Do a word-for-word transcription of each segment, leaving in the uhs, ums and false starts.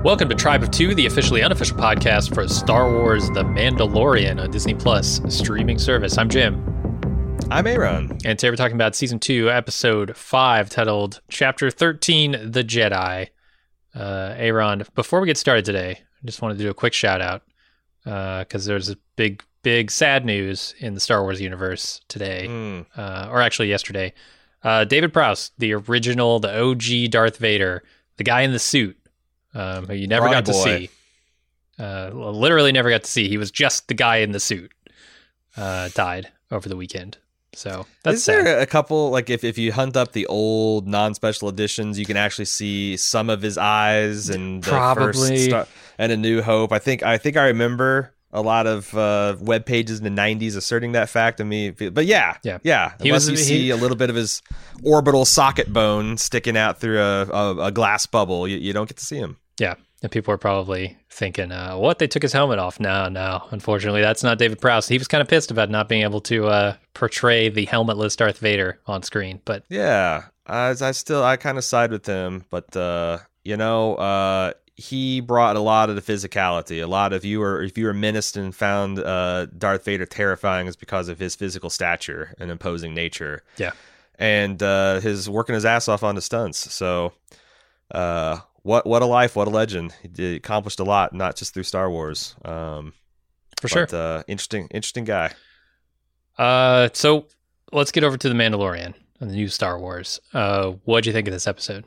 Welcome to Tribe of Two, the officially unofficial podcast for Star Wars The Mandalorian on Disney Plus streaming service. I'm Jim. I'm Aaron. And today we're talking about Season two, Episode five, titled Chapter thirteen, The Jedi. Uh, Aaron, before we get started today, I just wanted to do a quick shout out because uh, there's a big, big sad news in the Star Wars universe today, mm. uh, or actually yesterday. Uh, David Prowse, the original, the O G Darth Vader, the guy in the suit, um, who you never Ronnie got to boy. see. Uh, literally never got to see. He was just the guy in the suit. Uh, died over the weekend. So that's Is sad. there a couple, like if, if you hunt up the old non-special editions, you can actually see some of his eyes and the Probably. first Star- and A New Hope. I think I think I remember a lot of uh, web pages in the nineties asserting that fact to me. But yeah, Yeah. yeah. He Unless was- you he- see a little bit of his orbital socket bone sticking out through a, a, a glass bubble, you, you don't get to see him. Yeah. And people are probably thinking, uh, what? They took his helmet off. No, no. Unfortunately, that's not David Prowse. He was kind of pissed about not being able to uh, portray the helmetless Darth Vader on screen. But Yeah, I, I still I kind of side with him, but uh, you know, uh, he brought a lot of the physicality. A lot of you were if you were menaced and found uh, Darth Vader terrifying is because of his physical stature and imposing nature. yeah. And uh, his working his ass off on the stunts. So, uh, what what a life, what a legend. He did, accomplished a lot, not just through Star Wars. Um, For sure. but, uh, interesting, interesting guy. Uh, so let's get over to The Mandalorian and the new Star Wars. Uh, what'd you think of this episode?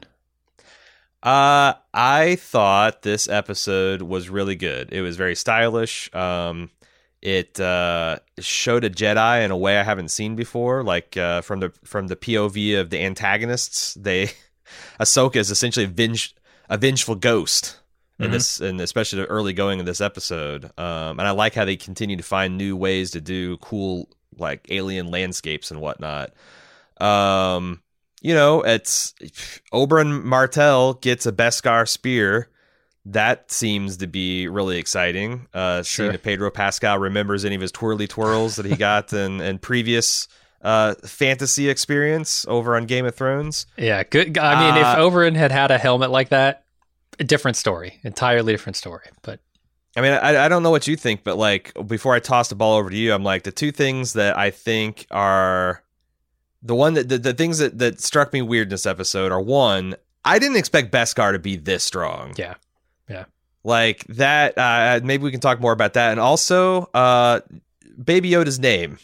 Uh, I thought this episode was really good. It was very stylish. Um, it uh, showed a Jedi in a way I haven't seen before. Like uh, from the from the P O V of the antagonists, they Ahsoka is essentially a, venge, a vengeful ghost in Mhm. this, and especially the early going of this episode. Um, and I like how they continue to find new ways to do cool like alien landscapes and whatnot. Um. You know, it's Oberyn Martell gets a Beskar spear. That seems to be really exciting. Uh, Sure. Seeing if Pedro Pascal remembers any of his twirly twirls that he got in, in previous uh, fantasy experience over on Game of Thrones. Yeah, good. I mean, Uh, if Oberyn had had a helmet like that, a different story, entirely different story. But I mean, I, I don't know what you think, but like before I toss the ball over to you, I'm like the two things that I think are the one that the, the things that, that struck me weird in this episode are one, I didn't expect Beskar to be this strong. yeah, yeah, Like that, uh, maybe we can talk more about that. And also, uh, Baby Yoda's name.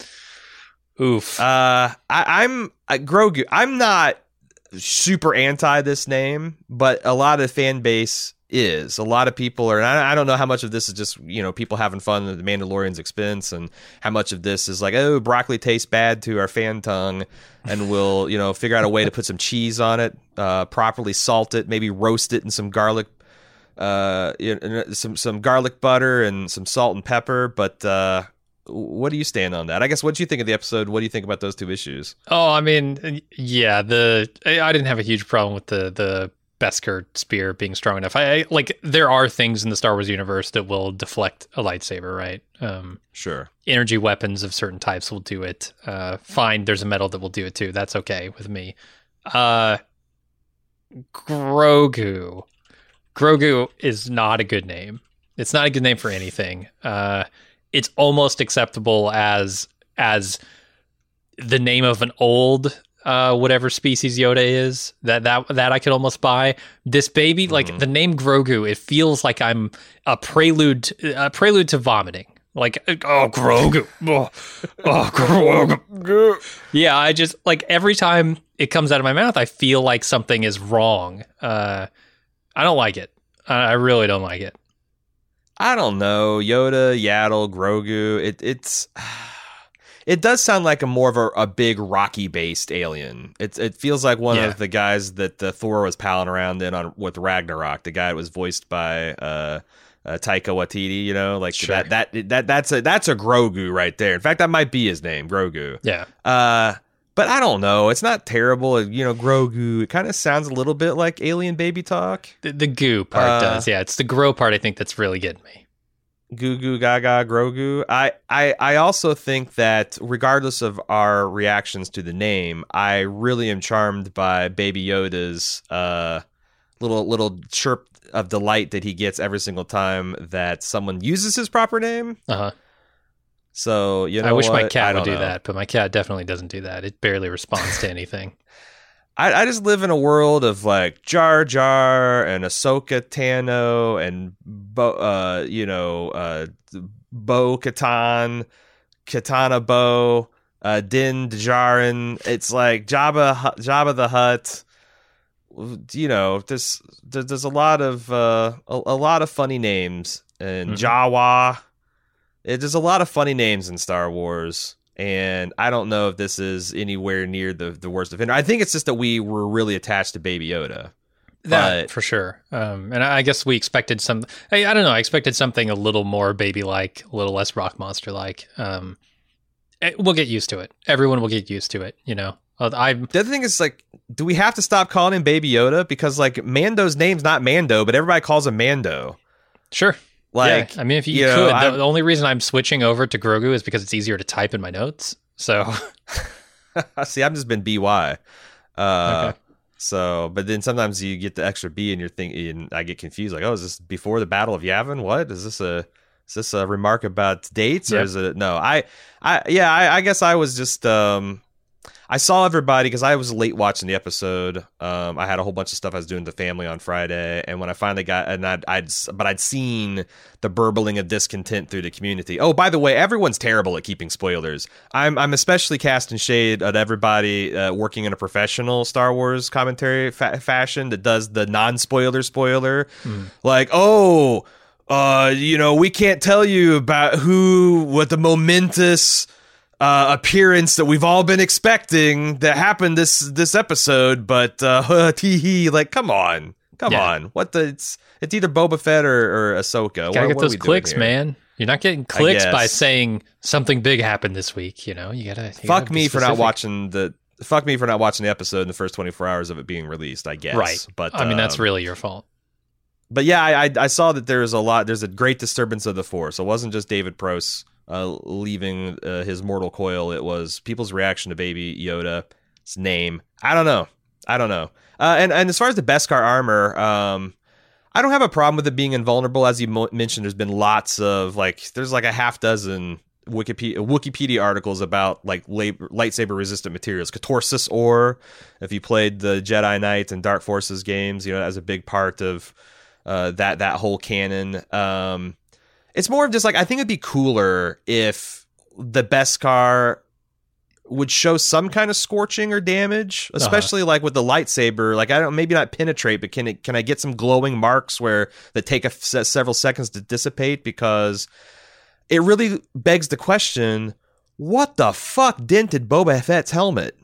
oof. Uh, I, I'm uh, Grogu. I'm not super anti this name, but a lot of the fan base is. A lot of people are, and I, I don't know how much of this is just, you know, people having fun at the Mandalorian's expense, and how much of this is like, oh, broccoli tastes bad to our fan tongue, and we'll, you know, figure out a way to put some cheese on it, uh, properly salt it, maybe roast it in some garlic. Uh, you know, some some garlic butter and some salt and pepper. But uh, what do you stand on that? I guess what do you think of the episode? What do you think about those two issues? Oh, I mean, yeah. The I I didn't have a huge problem with the the Beskar spear being strong enough. I, I like there are things in the Star Wars universe that will deflect a lightsaber, right? Um, Sure. energy weapons of certain types will do it. Uh, fine, there's a metal that will do it too. That's okay with me. Uh, Grogu. Grogu is not a good name. It's not a good name for anything. Uh, it's almost acceptable as as the name of an old uh, whatever species Yoda is. That that that I could almost buy. This baby, like Mhm. the name Grogu, it feels like I'm a prelude a prelude to vomiting. Like, oh, Grogu. Oh, oh, Grogu. Yeah, I just, like, every time it comes out of my mouth, I feel like something is wrong. Uh, I don't like it. I, I really don't like it. I don't know. Yoda, Yaddle, Grogu. It it's it does sound like a more of a, a big Rocky based alien. It it feels like one Yeah. of the guys that uh, Thor was palling around in on with Ragnarok. The guy that was voiced by uh, uh, Taika Waititi. You know, like Sure. that that that that's a that's a Grogu right there. In fact, that might be his name, Grogu. Yeah. Uh, but I don't know. It's not terrible. You know, Grogu. It kind of sounds a little bit like alien baby talk. The, the goo part Uh, does. Yeah, it's the grow part, I think, that's really getting me. Goo goo gaga Grogu. I, I I also think that regardless of our reactions to the name, I really am charmed by Baby Yoda's uh little little chirp of delight that he gets every single time that someone uses his proper name. Uh-huh. So, you know I wish what? my cat I would don't do know. that, but my cat definitely doesn't do that. It barely responds to anything. I, I just live in a world of like Jar Jar and Ahsoka Tano and Bo, uh, you know, uh, Bo Katan, Katana Bo, uh, Din Djarin. It's like Jabba, Hu- Jabba the Hutt. You know, there's there's, there's a lot of uh, a, a lot of funny names and Mhm. Jawa. It, there's a lot of funny names in Star Wars. And I don't know if this is anywhere near the, the worst offender. I think it's just that we were really attached to Baby Yoda. That But for sure. Um, and I guess we expected some. I, I don't know. I expected something a little more baby-like, a little less rock monster-like. Um, it- we'll get used to it. Everyone will get used to it. You know. Uh, I'm the other thing is, like, do we have to stop calling him Baby Yoda? Because, like, Mando's name's not Mando, but everybody calls him Mando. sure. Like, yeah. I mean, if you, you could, know, the, I'm- the only reason I'm switching over to Grogu is because it's easier to type in my notes. So see, I've just been B Y. Uh, Okay. So, but then sometimes you get the extra B and you're thinking, and I get confused. Like, oh, is this before the Battle of Yavin? What is this a? Is this a remark about dates or Yep. is it no? I, I, yeah, I, I guess I was just um, I saw everybody because I was late watching the episode. Um, I had a whole bunch of stuff I was doing with the family on Friday, and when I finally got, and I'd, I'd, but I'd seen the burbling of discontent through the community. Oh, by the way, everyone's terrible at keeping spoilers. I'm, I'm especially casting shade at everybody uh, working in a professional Star Wars commentary fa- fashion that does the non-spoiler spoiler, Mm. like, oh, uh, you know, we can't tell you about who, what the momentous Uh, appearance that we've all been expecting that happened this this episode, but uh, tee hee, like, come on, come Yeah. on, what the? It's it's either Boba Fett or, or Ahsoka. Gotta What- get what are those we doing clicks, here? man. You're not getting clicks by guess. saying something big happened this week. You know, you gotta. You Fuck gotta be me for not specific. watching the. Fuck me for not watching the episode in the first twenty-four hours of it being released. I guess, Right. But I mean, that's um, really your fault. But yeah, I, I I saw that there's a lot. There's a great disturbance of the Force. It wasn't just David Prost uh, leaving uh, his mortal coil. It was people's reaction to Baby Yoda's name. I don't know. I don't know. Uh, and and as far as the Beskar armor, um, I don't have a problem with it being invulnerable. As you mo- mentioned, there's been lots of like there's like a half dozen Wikipedia Wikipedia articles about like lab- lightsaber resistant materials. Catorsis ore, if you played the Jedi Knight and Dark Forces games, you know, as a big part of uh, that that whole canon. Um, it's more of just like I think it'd be cooler if the Beskar would show some kind of scorching or damage, especially uh-huh. like with the lightsaber. Like I don't maybe not penetrate, but can it can I get some glowing marks where that take a f- several seconds to dissipate? Because it really begs the question: what the fuck dented Boba Fett's helmet?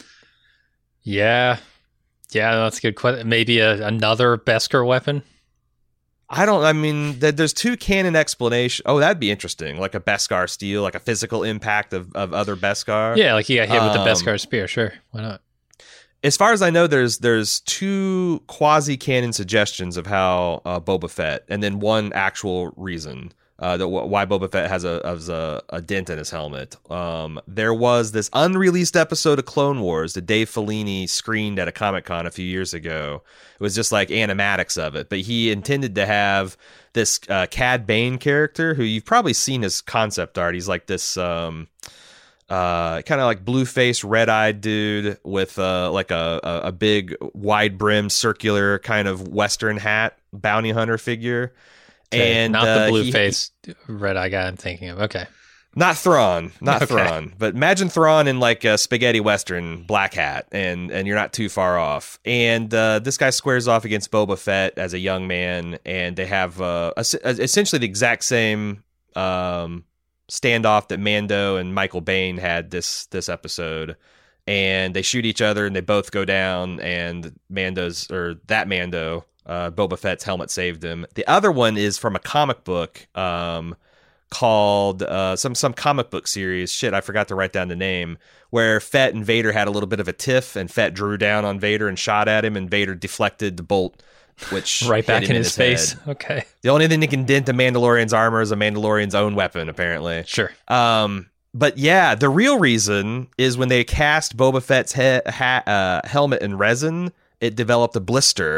Yeah, yeah, that's a good question. Maybe a, another Beskar weapon. I don't. I mean, th- there's two canon explanations. Oh, that'd be interesting. Like a Beskar steel, like a physical impact of, of other Beskar. Yeah, like he got hit with the Um, Beskar spear. Sure, why not? As far as I know, there's there's two quasi canon suggestions of how uh, Boba Fett, and then one actual reason uh, that w- why Boba Fett has a has a, a dent in his helmet. Um, there was this unreleased episode of Clone Wars that Dave Filoni screened at a Comic-Con a few years ago. It was just like animatics of it, but he intended to have this uh, Cad Bane character who you've probably seen his concept art. He's like this um, uh, kind of like blue-faced, red-eyed dude with uh, like a, a, a big wide-brimmed circular kind of Western hat bounty hunter figure. Okay, And not uh, the blue he- faced red eye guy I'm thinking of. Okay. Not Thrawn, not Okay. Thrawn, but imagine Thrawn in like a spaghetti western black hat, and and you're not too far off. And uh, this guy squares off against Boba Fett as a young man, and they have uh, es- essentially the exact same um, standoff that Mando and Michael Biehn had this this episode. And they shoot each other, and they both go down. And Mando's or that Mando, uh, Boba Fett's helmet saved him. The other one is from a comic book. Um, called uh, some some comic book series. Shit, I forgot to write down the name. Where Fett and Vader had a little bit of a tiff, and Fett drew down on Vader and shot at him, and Vader deflected the bolt, which Right hit back him in his face. head. Okay. The only thing that can dent a Mandalorian's armor is a Mandalorian's own weapon, apparently. Sure. Um, but yeah, the real reason is when they cast Boba Fett's he- ha- uh, helmet in resin, it developed a blister.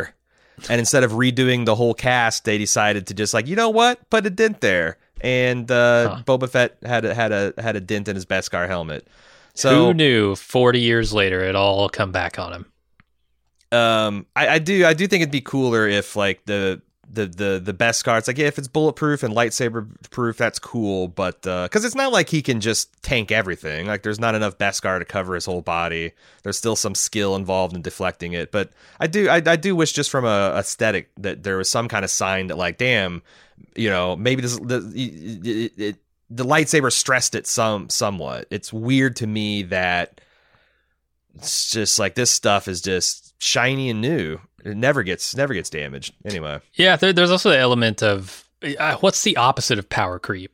And instead of redoing the whole cast, they decided to just like, you know what, put a dent there. And uh, huh. Boba Fett had a, had a had a dent in his Beskar helmet. So who knew? Forty years later, it all come back on him. Um, I, I do I do think it'd be cooler if like the the the the Beskar, it's like, yeah, if it's bulletproof and lightsaber proof, that's cool. But because uh, it's not like he can just tank everything. Like there's not enough Beskar to cover his whole body. There's still some skill involved in deflecting it. But I do I, I do wish just from a aesthetic that there was some kind of sign that like, damn, you know, maybe this the it, it, the lightsaber stressed it some somewhat. It's weird to me that it's just like this stuff is just shiny and new. It never gets never gets damaged. Anyway. Yeah, there, there's also the element of uh, what's the opposite of power creep?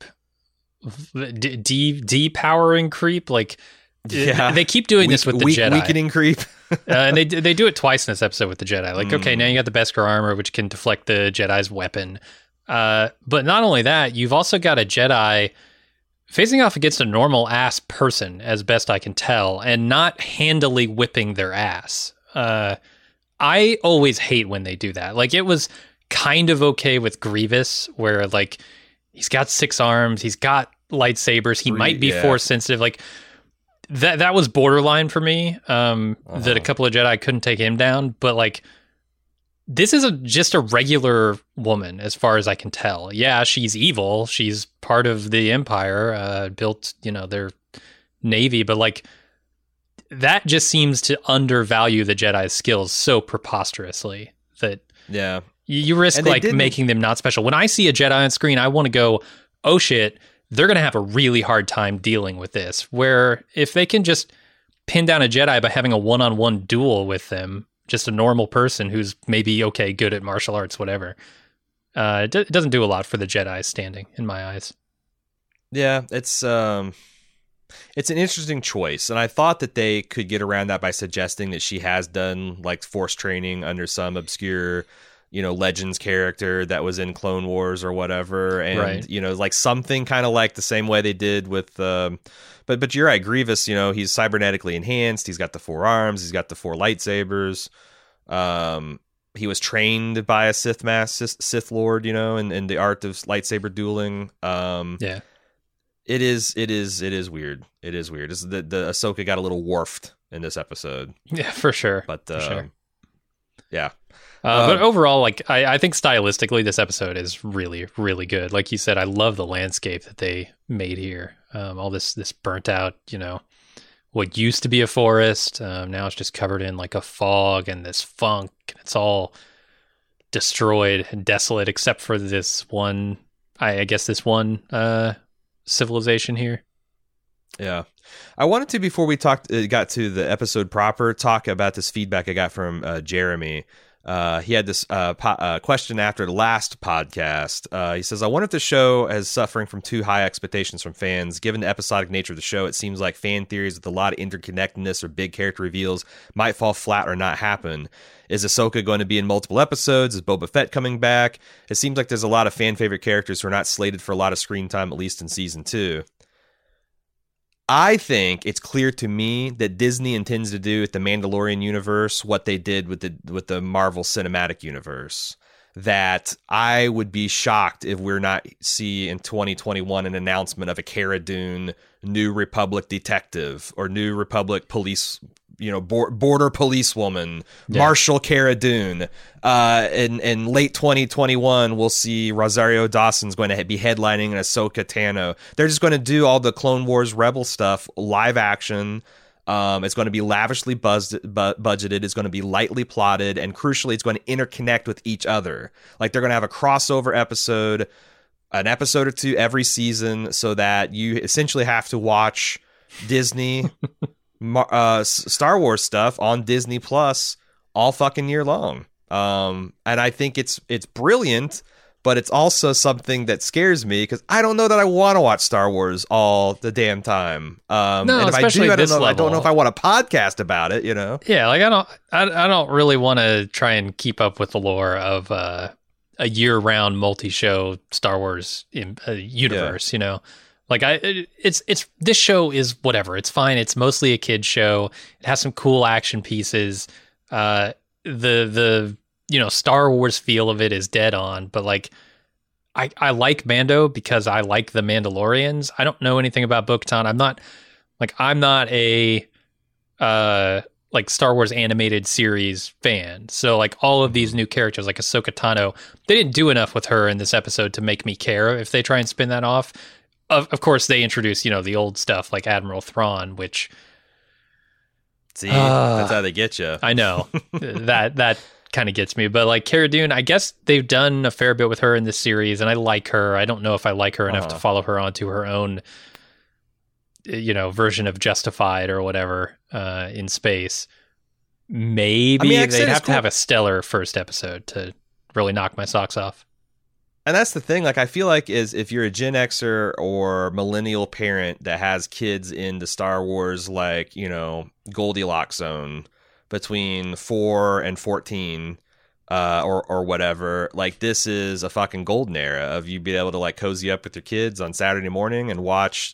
D, de depowering creep. Like yeah. they keep doing weak, this with the weak, Jedi. Weakening creep. uh, and they they do it twice in this episode with the Jedi. Like, mm. okay, now you got the Beskar armor, which can deflect the Jedi's weapon. Uh, but not only that, you've also got a Jedi facing off against a normal ass person, as best I can tell, and not handily whipping their ass. Uh, I always hate when they do that. Like, it was kind of okay with Grievous, where like he's got six arms, he's got lightsabers, he might be yeah. force sensitive. Like that that was borderline for me. Um, uh-huh. That a couple of Jedi couldn't take him down, but like this is a, just a regular woman, as far as I can tell. Yeah, she's evil. She's part of the Empire, uh, built, you know, their navy, but like that just seems to undervalue the Jedi's skills so preposterously that yeah, you, you risk like didn't... making them not special. When I see a Jedi on screen, I want to go, oh shit, they're going to have a really hard time dealing with this. Where if they can just pin down a Jedi by having a one-on-one duel with them, just a normal person who's maybe okay, good at martial arts, whatever. Uh, it, d- it doesn't do a lot for the Jedi standing in my eyes. Yeah, it's um, it's an interesting choice, and I thought that they could get around that by suggesting that she has done like force training under some obscure, you know, Legends character that was in Clone Wars or whatever, and right. you know, like something kind of like the same way they did with. Um, But but you're right, Grievous, you know, he's cybernetically enhanced. He's got the four arms. He's got the four lightsabers. Um, he was trained by a Sith Master, Sith Lord, you know, in, in the art of lightsaber dueling. Um, yeah, it is it is it is weird. It is weird. It's the the Ahsoka got a little warped in this episode. Yeah, for sure. But uh, for sure. yeah. Uh, um, but overall, like I, I think stylistically, this episode is really, really good. Like you said, I love the landscape that they made here. Um, all this, this burnt out, you know, what used to be a forest. Um, now it's just covered in like a fog and this funk. And it's all destroyed and desolate, except for this one. I, I guess this one uh, civilization here. Yeah, I wanted to before we talked, uh, got to the episode proper, talk about this feedback I got from uh, Jeremy. Uh, he had this uh, po- uh, question after the last podcast. Uh, he says, I wonder if the show is suffering from too high expectations from fans. Given the episodic nature of the show, it seems like fan theories with a lot of interconnectedness or big character reveals might fall flat or not happen. Is Ahsoka going to be in multiple episodes? Is Boba Fett coming back? It seems like there's a lot of fan favorite characters who are not slated for a lot of screen time, at least in season two. I think it's clear to me that Disney intends to do with the Mandalorian universe what they did with the with the Marvel Cinematic Universe. That I would be shocked if we're not see in twenty twenty-one an announcement of a Cara Dune New Republic detective or New Republic police, you know, border police woman, yeah. Marshal Cara Dune. Uh, in, in late twenty twenty-one, we'll see Rosario Dawson's going to be headlining an Ahsoka Tano. They're just going to do all the Clone Wars Rebel stuff, live action. Um, it's going to be lavishly buzzed, bu- budgeted. It's going to be lightly plotted. And crucially, it's going to interconnect with each other. Like they're going to have a crossover episode, an episode or two every season, so that you essentially have to watch Disney uh, Star Wars stuff on Disney Plus all fucking year long. Um, and I think it's it's brilliant, but it's also something that scares me because I don't know that I want to watch Star Wars all the damn time. Um, no, and if especially I do, I don't know. level. I don't know if I want a podcast about it. You know? Yeah, like I don't, I, I don't really want to try and keep up with the lore of uh, a year-round multi-show Star Wars in, uh, universe. Yeah. You know, like I, it, it's it's this show is whatever. It's fine. It's mostly a kid show. It has some cool action pieces. Uh, the the you know, Star Wars feel of it is dead on, but like, I, I like Mando because I like the Mandalorians. I don't know anything about Bo-Katan. I'm not like I'm not a uh like Star Wars animated series fan. So like all of these new characters like Ahsoka Tano, they didn't do enough with her in this episode to make me care if they try and spin that off. Of of course they introduce, you know, the old stuff like Admiral Thrawn, which See, uh, that's how they get you. I know. that that kind of gets me, but like Cara Dune, I guess they've done a fair bit with her in this series, and I like her. I don't know if I like her enough uh-huh. to follow her onto her own, you know, version of Justified or whatever uh, in space. Maybe I mean, they'd have cool. to have a stellar first episode to really knock my socks off. And that's the thing. Like, I feel like is if you're a Gen Xer or millennial parent that has kids into Star Wars, like, you know, Goldilocks zone between four and fourteen, uh, or or whatever, like this is a fucking golden era of you being able to like cozy up with your kids on Saturday morning and watch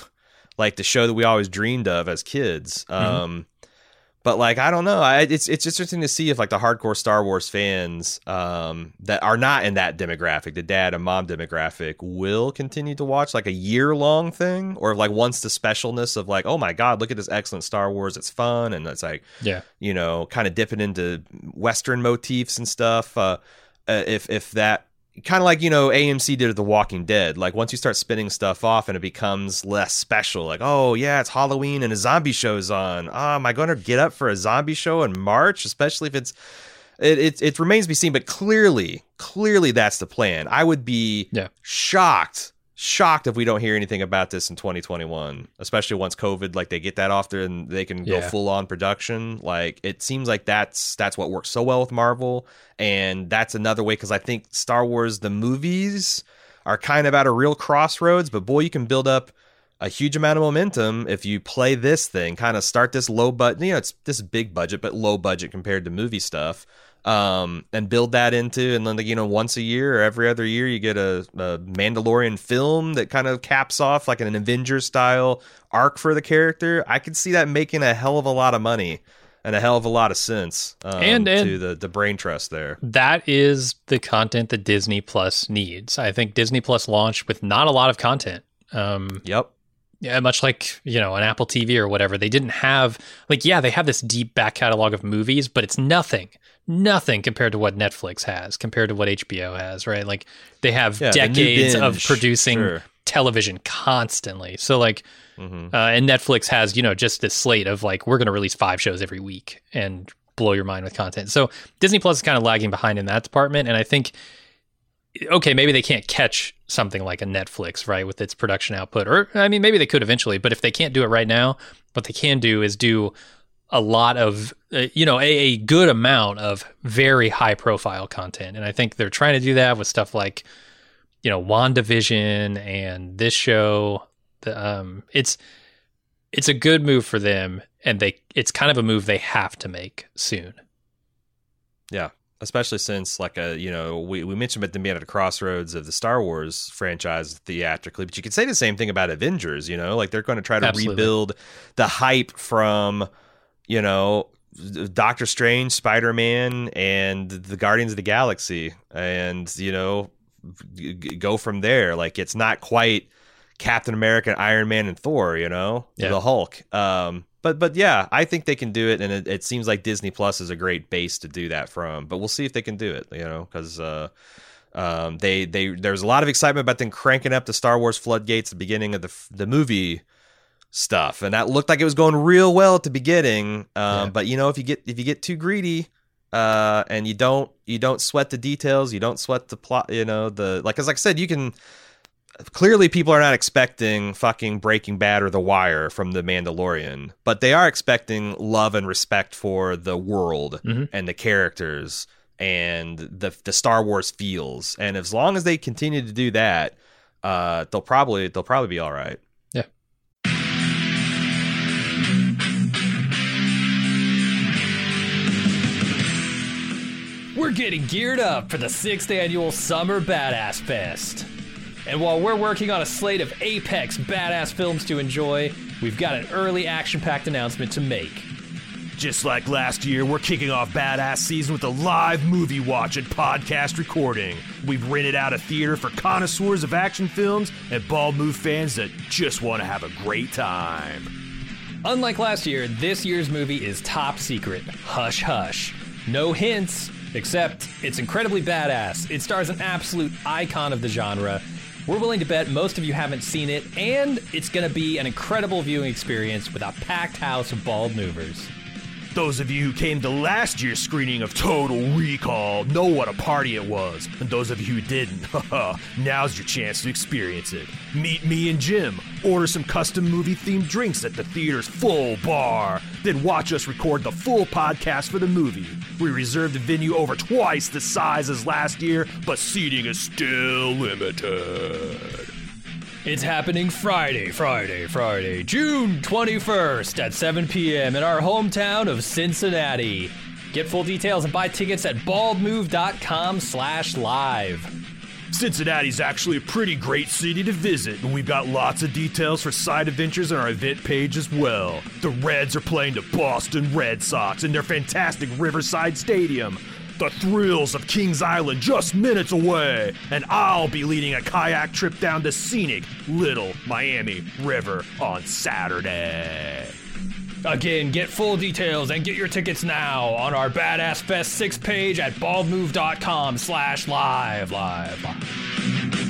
like the show that we always dreamed of as kids. Mm-hmm. Um, but like I don't know, I, it's it's interesting to see if like the hardcore Star Wars fans um, that are not in that demographic, the dad and mom demographic, will continue to watch like a year long thing, or if like once the specialness of like, oh my god, look at this excellent Star Wars, it's fun, and it's like, yeah, you know, kind of dipping into Western motifs and stuff. Uh, uh, if if that kind of like, you know, A M C did with The Walking Dead. Like once you start spinning stuff off and it becomes less special, like, oh yeah, it's Halloween and a zombie show's on. Oh, am I going to get up for a zombie show in March? Especially if it's, it, it, it remains to be seen, but clearly, clearly that's the plan. I would be yeah. shocked, shocked if we don't hear anything about this in twenty twenty-one, especially once COVID, like they get that off there and they can go yeah. full on production. Like it seems like that's, that's what works so well with Marvel. And that's another way, because I think Star Wars, the movies, are kind of at a real crossroads. But boy, you can build up a huge amount of momentum if you play this thing, kind of start this low budget, you know, it's this big budget, but low budget compared to movie stuff, um, and build that into, and then, you know, once a year or every other year, you get a, a Mandalorian film that kind of caps off like an Avengers style arc for the character. I could see that making a hell of a lot of money. And a hell of a lot of sense um, and, and to the, the brain trust there. That is the content that Disney Plus needs. I think Disney Plus launched with not a lot of content. Um, yep. Yeah, much like, you know, an Apple T V or whatever. They didn't have, like, yeah, they have this deep back catalog of movies, but it's nothing, nothing compared to what Netflix has, compared to what H B O has, right? Like, they have yeah, decades the of producing sure. television constantly. So, like, Mm-hmm. Uh, and Netflix has, you know, just this slate of like, we're going to release five shows every week and blow your mind with content. So Disney Plus is kind of lagging behind in that department. And I think, okay, maybe they can't catch something like a Netflix, right, with its production output. Or, I mean, maybe they could eventually, but if they can't do it right now, what they can do is do a lot of, uh, you know, a, a good amount of very high profile content. And I think they're trying to do that with stuff like, you know, WandaVision and this show. The, um, it's it's a good move for them, and they it's kind of a move they have to make soon. Yeah, especially since like a you know we, we mentioned about them being at a crossroads of the Star Wars franchise theatrically, but you could say the same thing about Avengers. You know, like they're going to try to Absolutely. rebuild the hype from you know Doctor Strange, Spider-Man, and the Guardians of the Galaxy, and you know g- go from there. Like it's not quite Captain America, Iron Man, and Thor, you know, yeah. the Hulk. Um, but but yeah, I think they can do it, and it, it seems like Disney Plus is a great base to do that from. But we'll see if they can do it, you know, because uh, um, they they there's a lot of excitement about them cranking up the Star Wars floodgates at the beginning of the the movie stuff, and that looked like it was going real well at the beginning. Um, yeah. But you know, if you get if you get too greedy. Uh, and you don't you don't sweat the details, you don't sweat the plot, you know, the like, because like I said, you can. Clearly, people are not expecting fucking Breaking Bad or The Wire from The Mandalorian, but they are expecting love and respect for the world mm-hmm. and the characters and the the Star Wars feels. And as long as they continue to do that, uh, they'll probably they'll probably be all right. Yeah. We're getting geared up for the sixth annual Summer Badass Fest. And while we're working on a slate of apex badass films to enjoy, we've got an early action-packed announcement to make. Just like last year, we're kicking off Badass Season with a live movie watch and podcast recording. We've rented out a theater for connoisseurs of action films and Bald Move fans that just want to have a great time. Unlike last year, this year's movie is top secret. Hush hush. No hints, except it's incredibly badass. It stars an absolute icon of the genre. We're willing to bet most of you haven't seen it, and it's going to be an incredible viewing experience with a packed house of Bald Movers. Those of you who came to last year's screening of Total Recall know what a party it was. And those of you who didn't, now's your chance to experience it. Meet me and Jim, order some custom movie-themed drinks at the theater's full bar, then watch us record the full podcast for the movie. We reserved the venue over twice the size as last year, but seating is still limited. It's happening Friday, Friday, Friday, June twenty-first at seven p.m. in our hometown of Cincinnati. Get full details and buy tickets at baldmove.com slash live. Cincinnati's actually a pretty great city to visit, and we've got lots of details for side adventures on our event page as well. The Reds are playing the Boston Red Sox in their fantastic Riverside Stadium. The thrills of Kings Island just minutes away, and I'll be leading a kayak trip down the scenic Little Miami River on Saturday. Again, get full details and get your tickets now on our Badass Fest six page at baldmove.com slash live, live, live.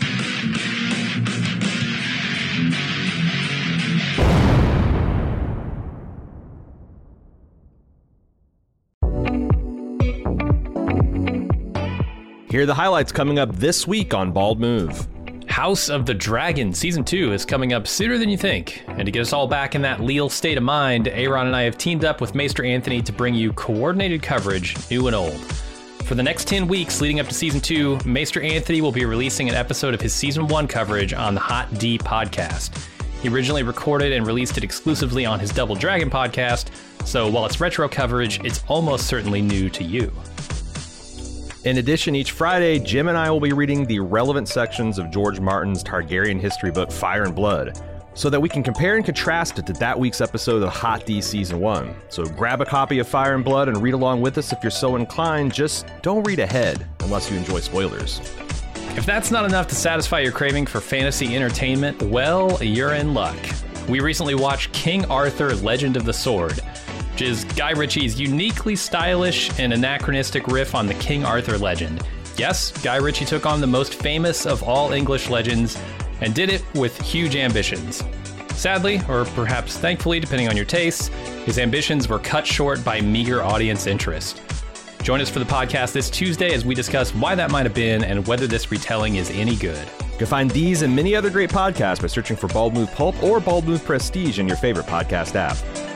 Here are the highlights coming up this week on Bald Move. House of the Dragon Season two is coming up sooner than you think. And to get us all back in that leal state of mind, Aaron and I have teamed up with Maester Anthony to bring you coordinated coverage, new and old. For the next ten weeks leading up to Season two, Maester Anthony will be releasing an episode of his Season one coverage on the Hot D podcast. He originally recorded and released it exclusively on his Double Dragon podcast, so while it's retro coverage, it's almost certainly new to you. In addition, each Friday, Jim and I will be reading the relevant sections of George Martin's Targaryen history book, Fire and Blood, so that we can compare and contrast it to that week's episode of Hot D Season one. So grab a copy of Fire and Blood and read along with us if you're so inclined. Just don't read ahead unless you enjoy spoilers. If that's not enough to satisfy your craving for fantasy entertainment, well, you're in luck. We recently watched King Arthur, Legend of the Sword, which is Guy Ritchie's uniquely stylish and anachronistic riff on the King Arthur legend. Yes, Guy Ritchie took on the most famous of all English legends and did it with huge ambitions. Sadly, or perhaps thankfully, depending on your tastes, his ambitions were cut short by meager audience interest. Join us for the podcast this Tuesday as we discuss why that might have been and whether this retelling is any good. You can find these and many other great podcasts by searching for Bald Move Pulp or Bald Move Prestige in your favorite podcast app.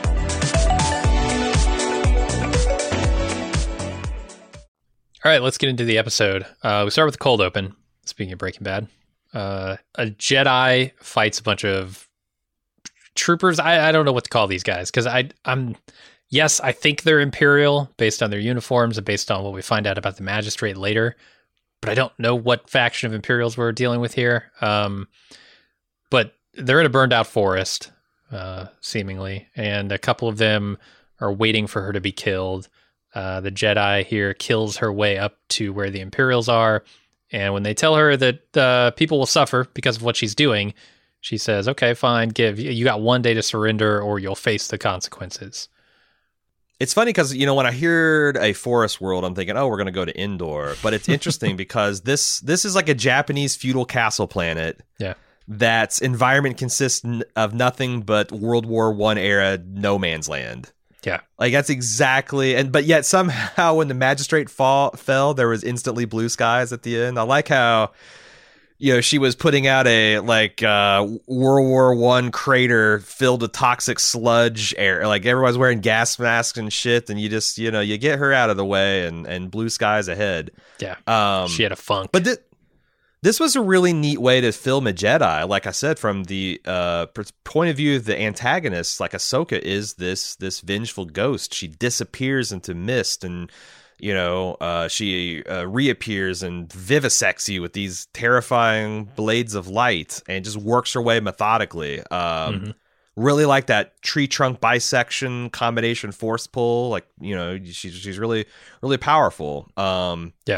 All right, let's get into the episode. Uh, we start with the cold open. Speaking of Breaking Bad, uh, a Jedi fights a bunch of troopers. I, I don't know what to call these guys because I I'm yes, I think they're Imperial based on their uniforms and based on what we find out about the Magistrate later. But I don't know what faction of Imperials we're dealing with here. Um, but they're in a burned out forest, uh, seemingly, and a couple of them are waiting for her to be killed. Uh, the Jedi here kills her way up to where the Imperials are. And when they tell her that uh, people will suffer because of what she's doing, she says, okay, fine, give. You got one day to surrender or you'll face the consequences. It's funny because, you know, when I heard a forest world, I'm thinking, oh, we're going to go to Endor. But it's interesting because this this is like a Japanese feudal castle planet. Yeah. That's environment consists of nothing but World War One era no man's land. Yeah. Like that's exactly, and but yet somehow when the Magistrate fall, fell, there was instantly blue skies at the end. I like how, you know, she was putting out a like uh, World War One crater filled with toxic sludge air. Like everybody's wearing gas masks and shit, and you just, you know, you get her out of the way, and and blue skies ahead. Yeah. Um, she had a funk. But th- this was a really neat way to film a Jedi. Like I said, from the uh, point of view of the antagonist, like Ahsoka is this this vengeful ghost. She disappears into mist, and you know uh, she uh, reappears and vivisects you with these terrifying blades of light, and just works her way methodically. Um, mm-hmm. really like that tree trunk bisection combination force pull. Like, you know, she's she's really really powerful. Um, Yeah.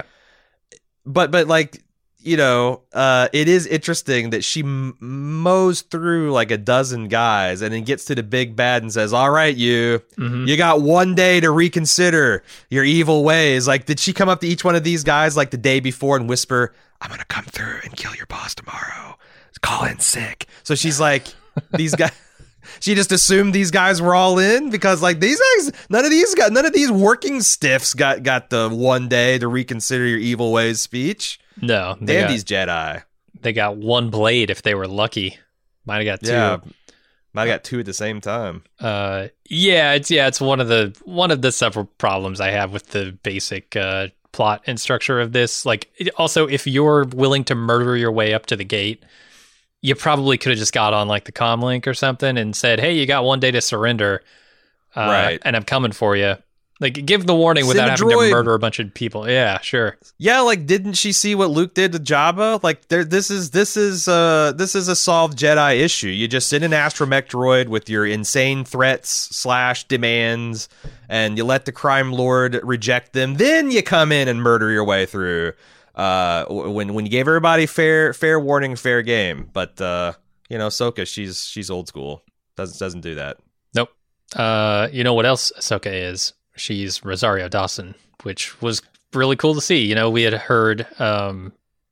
But but like, you know, uh, it is interesting that she m- mows through like a dozen guys and then gets to the big bad and says, "All right, you, Mhm. you got one day to reconsider your evil ways." Like, did she come up to each one of these guys like the day before and whisper, "I'm gonna come through and kill your boss tomorrow. Call in sick." So she's like, these guys. She just assumed these guys were all in because, like, these guys, none of these got none of these working stiffs got got the one day to reconsider your evil ways speech. No, they Damn got, these Jedi. they got one blade if they were lucky. Might have got two. Yeah, might have got two at the same time. Uh, yeah, it's yeah, it's one of the one of the several problems I have with the basic uh, plot and structure of this. Like, it, also, if you're willing to murder your way up to the gate, you probably could have just got on like the comm link or something and said, "Hey, you got one day to surrender, uh, Right. and I'm coming for you." Like, give the warning Send without a having droid. to murder a bunch of people. Yeah, sure. Yeah, like, didn't she see what Luke did to Jabba? Like, there, this is this is uh this is a solved Jedi issue. You just send an astromech droid with your insane threats slash demands, and you let the crime lord reject them. Then you come in and murder your way through. Uh, when when you gave everybody fair fair warning, fair game. But uh, you know, Ahsoka, she's she's old school. Doesn't doesn't do that. Nope. Uh, you know what else Ahsoka is? She's Rosario Dawson, which was really cool to see. You know, we had heard um,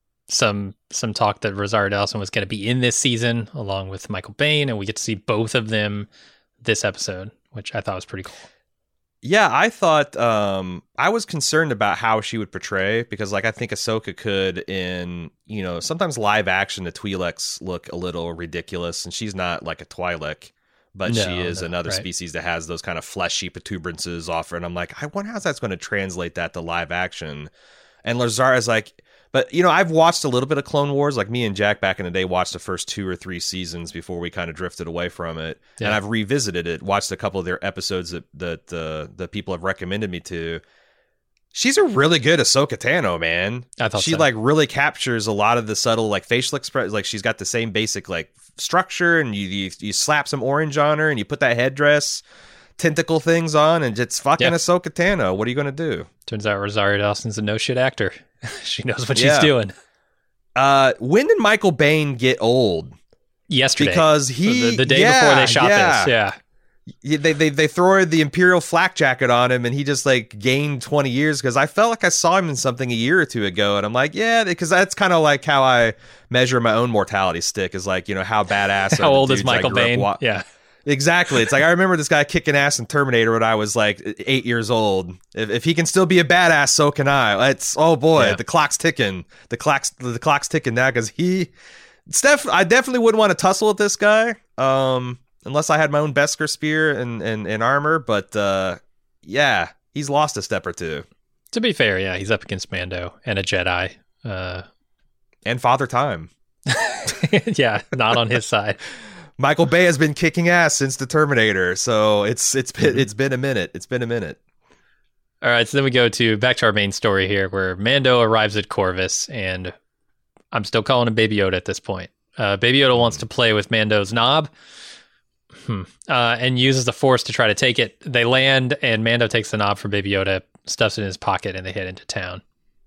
some some talk that Rosario Dawson was going to be in this season along with Michael Biehn, and we get to see both of them this episode, which I thought was pretty cool. Yeah, I thought um, I was concerned about how she would portray because, like, I think Ahsoka could in, you know, sometimes live action the Twi'leks look a little ridiculous, and she's not like a Twi'lek, but No, she is no, another right. species that has those kind of fleshy protuberances off her, and I'm like, I wonder how that's going to translate that to live action. And Lazara's like, but, you know, I've watched a little bit of Clone Wars. Like, me and Jack back in the day watched the first two or three seasons before we kind of drifted away from it. Yeah. And I've revisited it, watched a couple of their episodes that that uh, the people have recommended me to. She's a really good Ahsoka Tano, man. I thought she so. like really captures a lot of the subtle like facial expression. Like, she's got the same basic like structure, and you, you you slap some orange on her, and you put that headdress, tentacle things on, and it's fucking Yeah. Ahsoka Tano. What are you gonna do? Turns out Rosario Dawson's a no shit actor. She knows what Yeah. she's doing. Uh, when did Michael Biehn get old? Yesterday, Because he the, the day yeah, before they shot yeah. this, yeah. Yeah, They, they they throw the Imperial flak jacket on him, and he just like gained twenty years. Because I felt like I saw him in something a year or two ago, and I'm like, yeah, because that's kind of like how I measure my own mortality stick. Is like, you know, how badass. How are the old is dudes I Michael grew up Biehn? wa- Yeah. Exactly. It's like I remember this guy kicking ass in Terminator when I was like eight years old. If, if he can still be a badass, so can I. It's oh boy, Yeah. the clock's ticking. The clock's the clock's ticking now because he, Steph. I definitely wouldn't want to tussle with this guy, um, unless I had my own Beskar spear and and, and armor. But uh, yeah, he's lost a step or two. To be fair, yeah, he's up against Mando and a Jedi. Uh, And Father Time. yeah, not on his side. Michael Bay has been kicking ass since the Terminator, so it's it's been it's been a minute. It's been a minute. All right, so then we go to back to our main story here, where Mando arrives at Corvus, and I'm still calling him Baby Yoda at this point. Uh, Baby Yoda wants to play with Mando's knob, hmm. uh, and uses the Force to try to take it. They land, and Mando takes the knob from Baby Yoda, stuffs it in his pocket, and they head into town.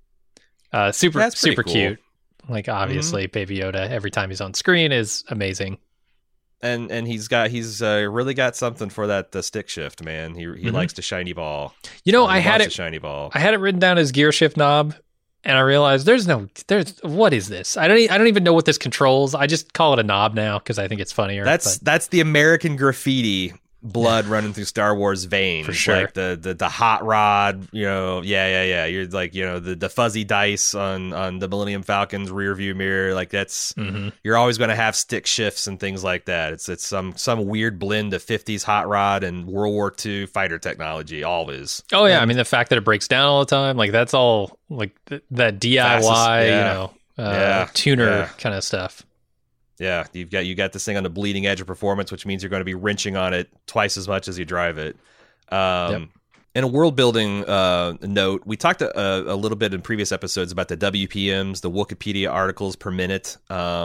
Uh, super, That's pretty super cool. cute. Like, obviously, Baby Yoda every time he's on screen is amazing. And and he's got he's uh, really got something for that the stick shift, man. He he Mhm. likes the shiny ball. You know, Uh, he I had wants it. a shiny ball. I had it written down as gear shift knob, and I realized there's no there's what is this? I don't e- I don't even know what this controls. I just call it a knob now because I think it's funnier. That's but- that's the American graffiti blood running through Star Wars veins. For sure. Like the, the the hot rod, you know, yeah, yeah, yeah. You're like, you know, the, the fuzzy dice on, on the Millennium Falcon's rear view mirror. Like that's Mhm. you're always gonna have stick shifts and things like that. It's it's some some weird blend of fifties hot rod and World War Two fighter technology, always. Oh yeah, I mean the fact that it breaks down all the time, like that's all like th- that D I Y, Fastest- yeah. you know, uh, Yeah, tuner yeah. kind of stuff. Yeah, you've got you got this thing on the bleeding edge of performance, which means you're going to be wrenching on it twice as much as you drive it. Um, Yep. In a world building uh, note, we talked a, a little bit in previous episodes about the W P Ms, the Wikipedia articles per minute. Um,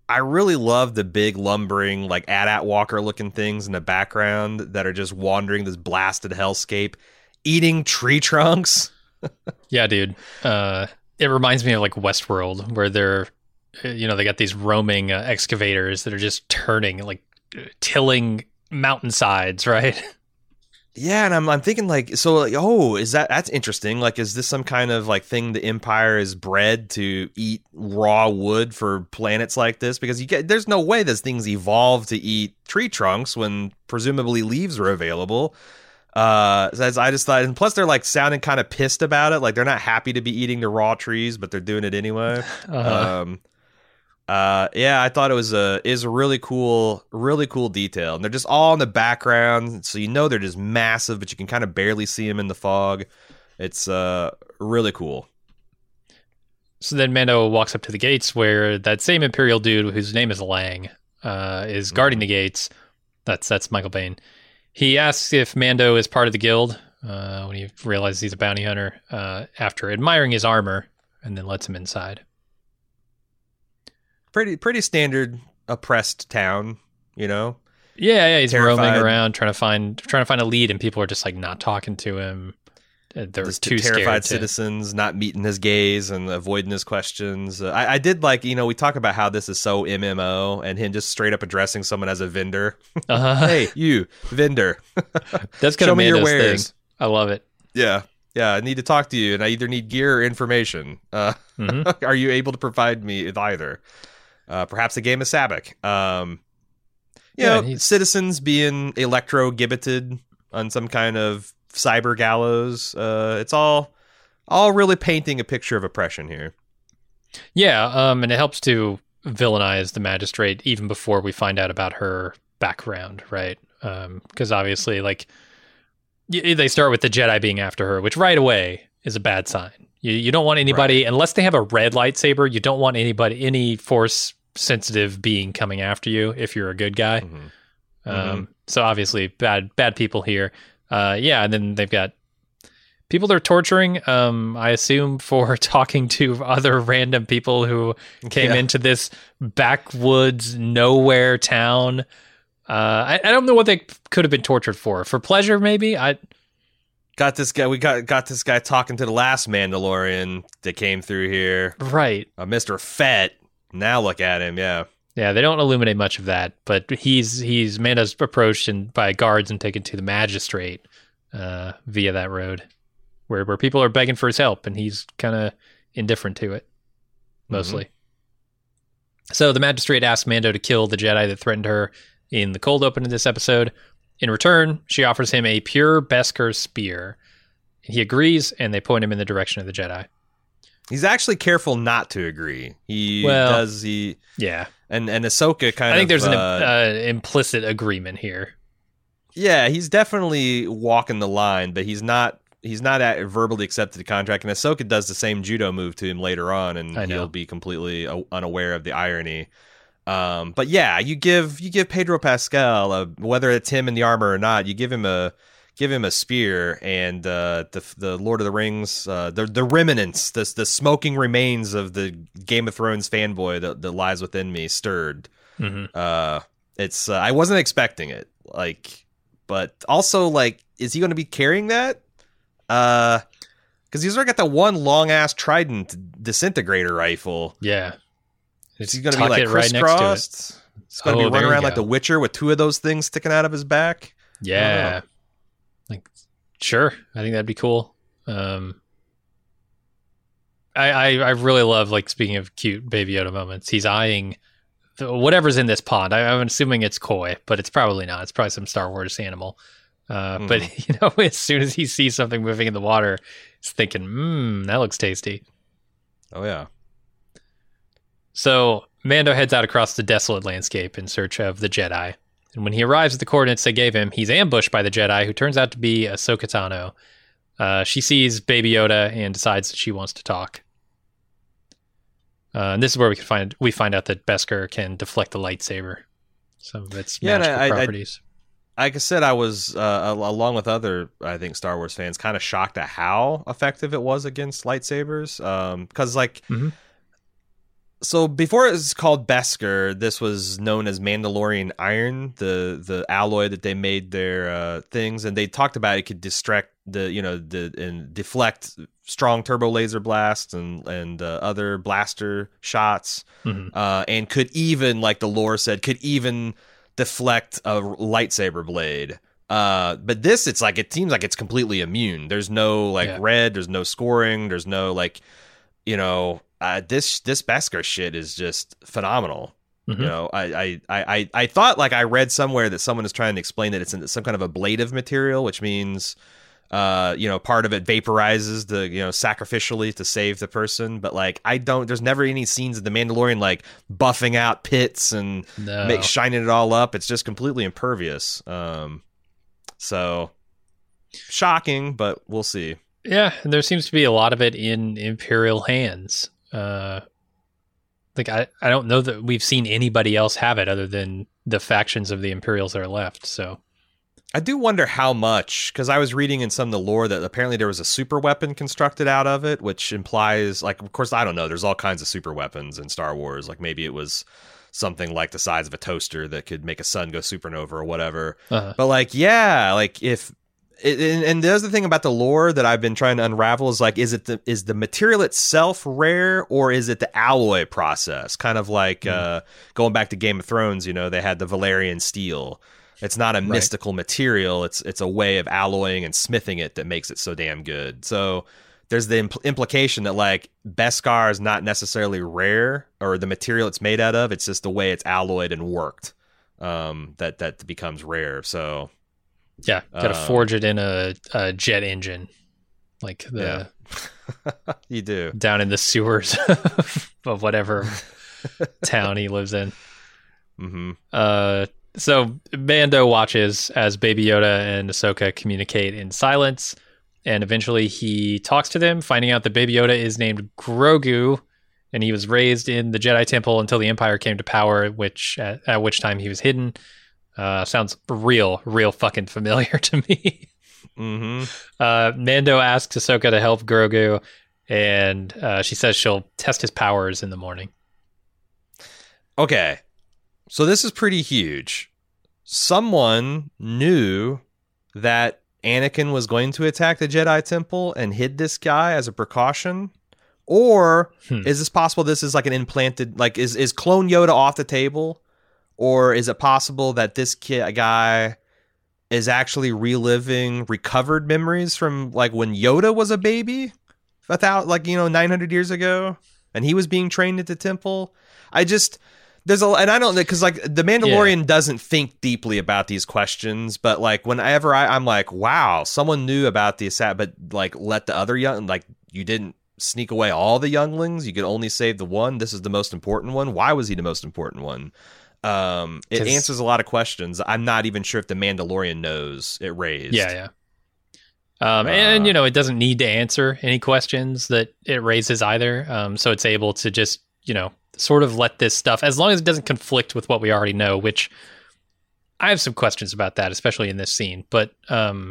I really love the big lumbering, like AT-AT walker looking things in the background that are just wandering this blasted hellscape, eating tree trunks. Yeah, dude. Uh, it reminds me of like Westworld, where they're, you know, they got these roaming uh, excavators that are just turning, like tilling mountainsides, right? Yeah, and I'm I'm thinking like, so like, oh, is that that's interesting? Like, is this some kind of like thing the Empire is bred to eat raw wood for planets like this? Because you get there's no way this thing's evolved to eat tree trunks when presumably leaves are available. Uh, as I just thought, and plus they're like sounding kind of pissed about it, like they're not happy to be eating the raw trees, but they're doing it anyway. Uh-huh. Um, uh, yeah, I thought it was a is a really cool, really cool detail, and they're just all in the background, so you know they're just massive, but you can kind of barely see them in the fog. It's uh really cool. So then Mando walks up to the gates where that same Imperial dude, whose name is Lang, uh, is guarding the gates. That's that's Michael Biehn. He asks if Mando is part of the guild uh, when he realizes he's a bounty hunter, uh, after admiring his armor, and then lets him inside. Pretty pretty standard oppressed town, you know. Yeah, yeah, he's Terrified. roaming around trying to find trying to find a lead, and people are just like not talking to him. Uh, They're Just too terrified scared to- citizens not meeting his gaze and avoiding his questions. Uh, I, I did like, you know, we talk about how this is so M M O, and him just straight up addressing someone as a vendor. Uh-huh. Hey, you vendor. That's kind show of me your Mando's wares. thing. I love it. Yeah, yeah. I need to talk to you, and I either need gear or information. Uh, Mhm. Are you able to provide me with either? Uh, perhaps a game of Sabak. Um, you Yeah, know, he's- citizens being electro-gibbeted on some kind of cyber gallows. Uh, it's all, all really painting a picture of oppression here. Yeah, um, and it helps to villainize the magistrate even before we find out about her background, right? Because obviously, like, y- they start with the Jedi being after her, which right away is a bad sign. You you don't want anybody, unless they have a red lightsaber, you don't want anybody, any force sensitive being coming after you if you're a good guy. Mhm. Um, so obviously, bad bad people here. Uh, yeah, and then they've got people they're torturing, um, I assume, for talking to other random people who came Yeah. into this backwoods nowhere town. Uh, I, I don't know what they could have been tortured for. For pleasure, maybe? I Got this guy. We got got this guy talking to the last Mandalorian that came through here, Right. uh, Mister Fett. Now look at him. Yeah. Yeah, they don't illuminate much of that, but he's he's Mando's approached and by guards and taken to the magistrate uh, via that road, where where people are begging for his help, and he's kind of indifferent to it, mostly. So the magistrate asks Mando to kill the Jedi that threatened her in the cold open of this episode. In return, she offers him a pure Beskar spear. He agrees, and they point him in the direction of the Jedi. He's actually careful not to agree. He Well, does. He Yeah, and and Ahsoka kind of. I think there's an uh, uh, implicit agreement here. Yeah, he's definitely walking the line, but he's not. He's not at, verbally accepted the contract, and Ahsoka does the same judo move to him later on, and I know. he'll be completely uh, unaware of the irony. Um, but yeah, you give you give Pedro Pascal, uh, whether it's him in the armor or not, you give him a give him a spear, and uh, the the Lord of the Rings, uh, the the remnants, the the smoking remains of the Game of Thrones fanboy that, that lies within me stirred. hmm Uh, it's uh, I wasn't expecting it, like, but also like, is he going to be carrying that? Uh, because he's already got that one long ass Trident disintegrator rifle. Yeah. Is he going to be Tuck like it right next to it. crisscrossed? He's going to Oh, be there running you around like go. the Witcher with two of those things sticking out of his back. Yeah. Like, sure. I think that'd be cool. Um, I, I, I really love, like, speaking of cute Baby Yoda moments, he's eyeing the, whatever's in this pond. I, I'm assuming it's koi, but it's probably not. It's probably some Star Wars animal. Uh, Mm. But, you know, as soon as he sees something moving in the water, he's thinking, mmm, that looks tasty. Oh yeah. So Mando heads out across the desolate landscape in search of the Jedi. And when he arrives at the coordinates they gave him, he's ambushed by the Jedi, who turns out to be Ahsoka Tano. Uh, she sees Baby Yoda and decides that she wants to talk. Uh, and this is where we can find we find out that Beskar can deflect the lightsaber, some of its Yeah, and magical I- I- properties. Like I said, I was uh, al- along with other, I think, Star Wars fans, kind of shocked at how effective it was against lightsabers. Um, because like. Mhm. So before it was called Beskar, this was known as Mandalorian Iron, the the alloy that they made their uh, things, and they talked about it could distract the you know the and deflect strong turbo laser blasts and and uh, other blaster shots, mm-hmm. uh, and could even, like the lore said, could even deflect a lightsaber blade. Uh, but this, it's like it seems like it's completely immune. There's no like yeah. red. There's no scoring. There's no like, you know. Uh, this this Beskar shit is just phenomenal. Mm-hmm. You know, I, I, I, I thought like I read somewhere that someone is trying to explain that it's in some kind of ablative material, which means, uh, you know, part of it vaporizes the, you know, sacrificially to save the person. But like, I don't. There's never any scenes of the Mandalorian like buffing out pits and no. make, shining it all up. It's just completely impervious. Um, so shocking, but we'll see. Yeah, and there seems to be a lot of it in Imperial hands. Uh, like I, I don't know that we've seen anybody else have it other than the factions of the Imperials that are left. So I do wonder how much, because I was reading in some of the lore that apparently there was a super weapon constructed out of it, which implies, like, of course, I don't know. There's all kinds of super weapons in Star Wars. Like maybe it was something like the size of a toaster that could make a sun go supernova or whatever. Uh-huh. But like, yeah, like if. It, and, and the other thing about the lore that I've been trying to unravel is like, is it the is the material itself rare, or is it the alloy process? Kind of like mm. uh, going back to Game of Thrones, you know, they had the Valyrian steel. It's not a right. mystical material. It's it's a way of alloying and smithing it that makes it so damn good. So there's the impl- implication that like Beskar is not necessarily rare, or the material it's made out of. It's just the way it's alloyed and worked um, that that becomes rare. So. Yeah, got to um, forge it in a, a jet engine, like the yeah. You do down in the sewers of whatever town he lives in. Mm-hmm. Uh, so Mando watches as Baby Yoda and Ahsoka communicate in silence, and eventually he talks to them, finding out that Baby Yoda is named Grogu, and he was raised in the Jedi Temple until the Empire came to power, which at, at which time he was hidden. Uh, sounds real, real fucking familiar to me. mm-hmm. uh, Mando asks Ahsoka to help Grogu, and uh, she says she'll test his powers in the morning. Okay, so this is pretty huge. Someone knew that Anakin was going to attack the Jedi Temple and hid this guy as a precaution? Or hmm. is this possible this is like an implanted, like is, is Clone Yoda off the table? Or is it possible that this kid, guy is actually reliving recovered memories from like when Yoda was a baby, without like, you know, nine hundred years ago, and he was being trained at the temple? I just, there's a, and I don't, because like the Mandalorian yeah. doesn't think deeply about these questions, but like whenever I, I'm like, wow, someone knew about the assassin, but like let the other young, like you didn't sneak away all the younglings, you could only save the one. This is the most important one. Why was he the most important one? Um, it answers a lot of questions. I'm not even sure if the Mandalorian knows it raised. Yeah, yeah. Um, uh, and, you know, it doesn't need to answer any questions that it raises either. Um, so it's able to just, you know, sort of let this stuff, as long as it doesn't conflict with what we already know, which I have some questions about that, especially in this scene. But um,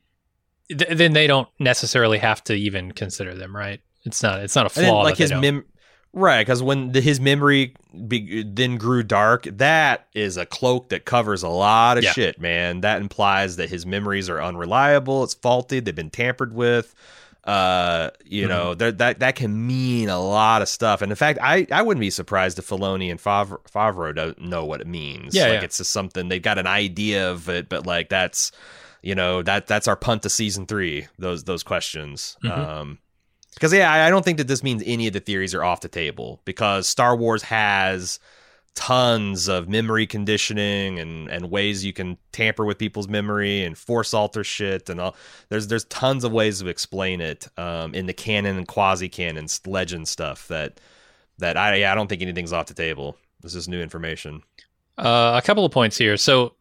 th- then they don't necessarily have to even consider them, right? It's not. It's not a flaw. Then, like that his mem. Right, because when the, his memory be, then grew dark, that is a cloak that covers a lot of yeah. shit, man. That implies that his memories are unreliable, it's faulty, they've been tampered with. Uh, you mm-hmm. know, that that can mean a lot of stuff. And in fact, I, I wouldn't be surprised if Filoni and Favreau, Favreau don't know what it means. Yeah, like yeah. it's just something, they've got an idea of it, but like that's, you know, that that's our punt to season three, those those questions. Mm-hmm. Um Because, yeah, I don't think that this means any of the theories are off the table, because Star Wars has tons of memory conditioning and, and ways you can tamper with people's memory and force alter shit. And all. There's there's tons of ways to explain it um, in the canon and quasi-canon legend stuff that that I, yeah, I don't think anything's off the table. This is new information. Uh, a couple of points here. So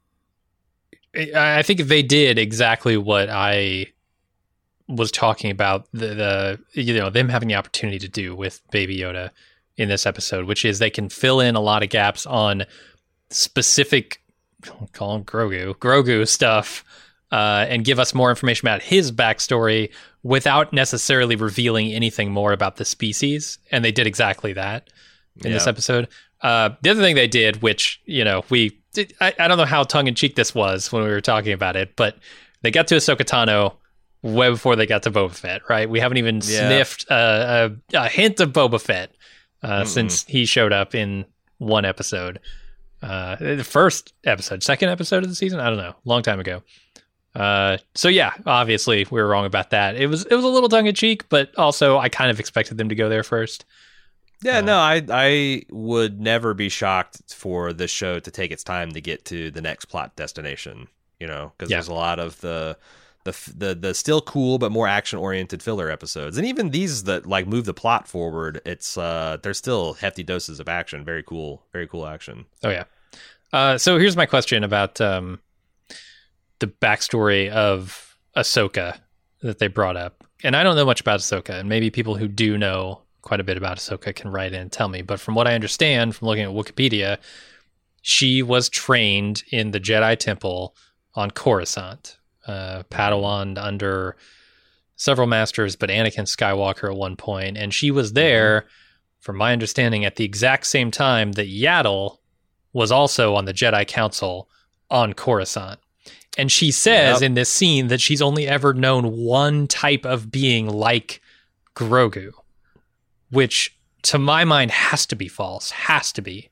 I think they did exactly what I was talking about, the, the you know them having the opportunity to do with Baby Yoda in this episode, which is they can fill in a lot of gaps on specific, call him Grogu, Grogu stuff, uh, and give us more information about his backstory without necessarily revealing anything more about the species. And they did exactly that. in this Yeah. episode. Uh, the other thing they did, which, you know, we, I, I don't know how tongue-in-cheek this was when we were talking about it, but they got to Ahsoka Tano way before they got to Boba Fett, right? We haven't even Yeah. sniffed a, a, a hint of Boba Fett uh, since he showed up in one episode. Uh, the first episode, second episode of the season? I don't know. Long time ago. Uh, so yeah, obviously we were wrong about that. It was it was a little tongue in cheek, but also I kind of expected them to go there first. Yeah, Uh, no, I I would never be shocked for this show to take its time to get to the next plot destination. You know, because Yeah. there's a lot of the the the the still cool but more action oriented filler episodes, and even these that like move the plot forward. It's uh, there's still hefty doses of action. Very cool, very cool action. Oh yeah. Uh, so here's my question about um, the backstory of Ahsoka that they brought up, and I don't know much about Ahsoka, and maybe people who do know quite a bit about Ahsoka can write in and tell me. But from what I understand from looking at Wikipedia, she was trained in the Jedi Temple on Coruscant, uh, Padawan under several masters, but Anakin Skywalker at one point, and she was there, from my understanding, at the exact same time that Yaddle was also on the Jedi Council on Coruscant. And she says Yep. in this scene that she's only ever known one type of being like Grogu, which to my mind has to be false, has to be.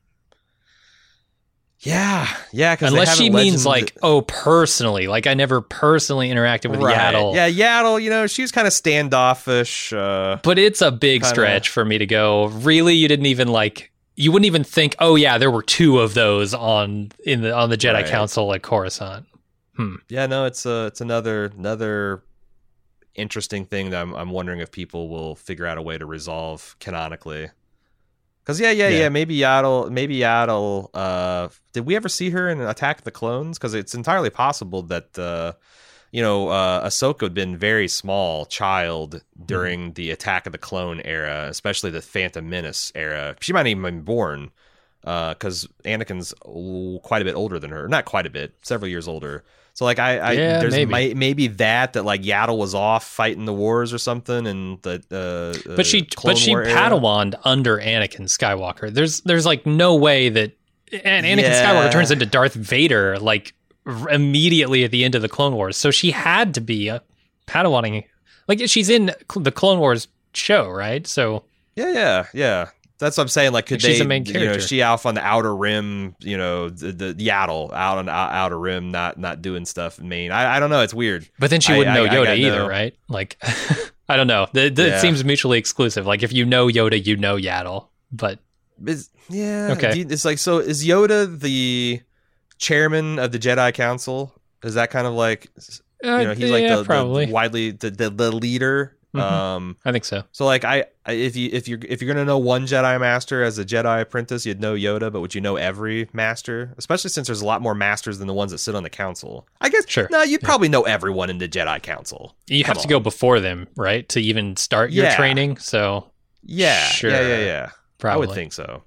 Yeah, yeah. Because Unless she means like, oh, personally, like I never personally interacted with right. Yaddle. Yeah, Yaddle. You know, she was kind of standoffish. Uh, But it's a big Kinda- stretch for me to go, really? You didn't even like, you wouldn't even think, oh yeah, there were two of those on in the on the Jedi Right. Council at Coruscant. Hmm. Yeah, no, it's uh, it's another another interesting thing that I'm I'm wondering if people will figure out a way to resolve canonically. Because yeah, yeah, Yeah. yeah, maybe Yaddle, maybe Yaddle. Uh, did we ever see her in Attack of the Clones? Because it's entirely possible that uh, you know, uh, Ahsoka had been very small child during the Attack of the Clone era, especially the Phantom Menace era. She might not even been born. Because Anakin's o- quite a bit older than her, not quite a bit, several years older. So like I, I Yeah, there's maybe. May, maybe that that like Yaddle was off fighting the wars or something, and the uh, But she, Clone but she War era. Padawaned under Anakin Skywalker. There's, there's like no way that, and Anakin Yeah. Skywalker turns into Darth Vader like r- immediately at the end of the Clone Wars. So she had to be a Padawaning. Like she's in cl- the Clone Wars show, right? So Yeah, yeah, yeah. That's what I'm saying. Like, could She's they? a main You know, character. she off on the outer rim. You know, the, the Yaddle out on the ou- outer rim, not not doing stuff. Main. I, I don't know. It's weird. But then she I- wouldn't I- know I Yoda got either, no- right? Like, I don't know. The, the, Yeah. It seems mutually exclusive. Like, if you know Yoda, you know Yaddle. But Is, yeah. Okay. do you- It's like, so is Yoda the chairman of the Jedi Council? Is that kind of like, uh, you know, he's like yeah, the, probably. the widely the, the the leader. Mhm. Um, I think so. so like I, I if you if you're if you're gonna know one Jedi master as a Jedi apprentice, you'd know Yoda, but would you know every master? Especially since there's a lot more masters than the ones that sit on the council. I guess Sure. No, you'd probably know everyone in the Jedi Council. You Come have to on. go before them, right, to even start your Yeah. training. So Yeah, Sure. yeah, yeah, yeah. probably. I would think so.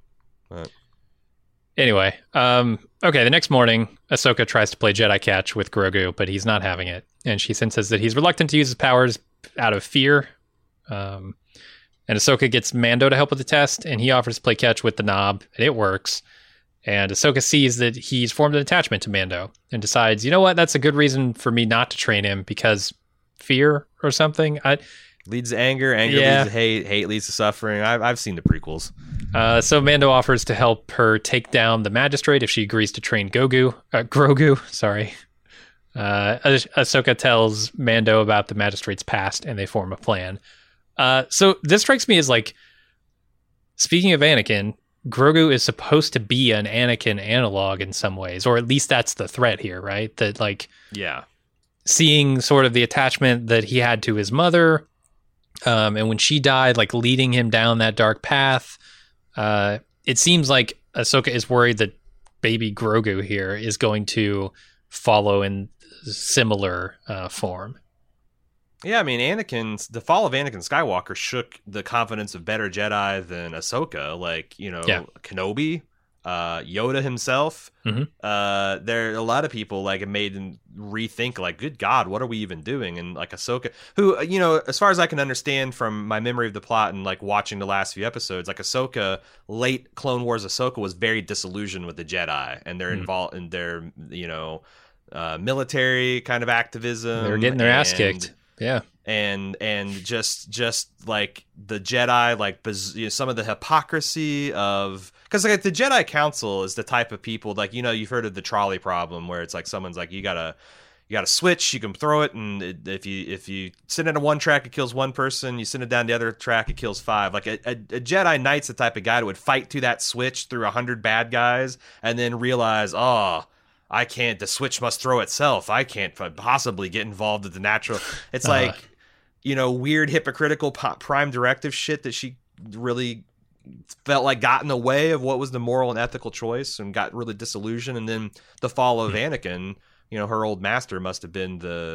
Anyway, um, okay. The next morning, Ahsoka tries to play Jedi catch with Grogu, but he's not having it, and she senses that he's reluctant to use his powers out of fear. Um, and Ahsoka gets Mando to help with the test, and he offers to play catch with the knob, and it works. And Ahsoka sees that he's formed an attachment to Mando and decides, you know what, that's a good reason for me not to train him because fear or something. I, Leads to anger, anger Yeah. leads to hate, hate leads to suffering. I've I've seen the prequels. uh, so Mando offers to help her take down the magistrate if she agrees to train Gogu, uh, Grogu. Sorry. Uh, Ah- Ahsoka tells Mando about the magistrate's past, and they form a plan. Uh, so this strikes me as like, speaking of Anakin, Grogu is supposed to be an Anakin analog in some ways, or at least that's the threat here, right? That like Yeah. seeing sort of the attachment that he had to his mother, um, and when she died, like leading him down that dark path. Uh, it seems like Ahsoka is worried that baby Grogu here is going to follow in similar uh, form. Yeah, I mean, Anakin's the fall of Anakin Skywalker shook the confidence of better Jedi than Ahsoka. Like, you know, Yeah. Kenobi. uh, Yoda himself. Mhm. Uh, there are a lot of people like it made them rethink like, good God, what are we even doing? And like Ahsoka, who, you know, as far as I can understand from my memory of the plot and like watching the last few episodes, like Ahsoka, late Clone Wars Ahsoka was very disillusioned with the Jedi and they're Mhm. involved in their, you know, uh, military kind of activism. They were getting their ass and- kicked. Yeah. and and just just like the Jedi, like biz- you know, some of the hypocrisy of, because like the Jedi Council is the type of people, like, you know, you've heard of the trolley problem where it's like someone's like, you gotta you gotta switch, you can throw it, and it, if you if you send it on one track it kills one person, you send it down the other track it kills five. Like a, a, a Jedi Knight's the type of guy that would fight to that switch through a hundred bad guys and then realize, oh, I can't, the switch must throw itself. I can't possibly get involved with the natural. It's Uh-huh. like, you know, weird hypocritical po- prime directive shit that she really felt like got in the way of what was the moral and ethical choice and got really disillusioned. And then the fall of Anakin, you know, her old master must have been the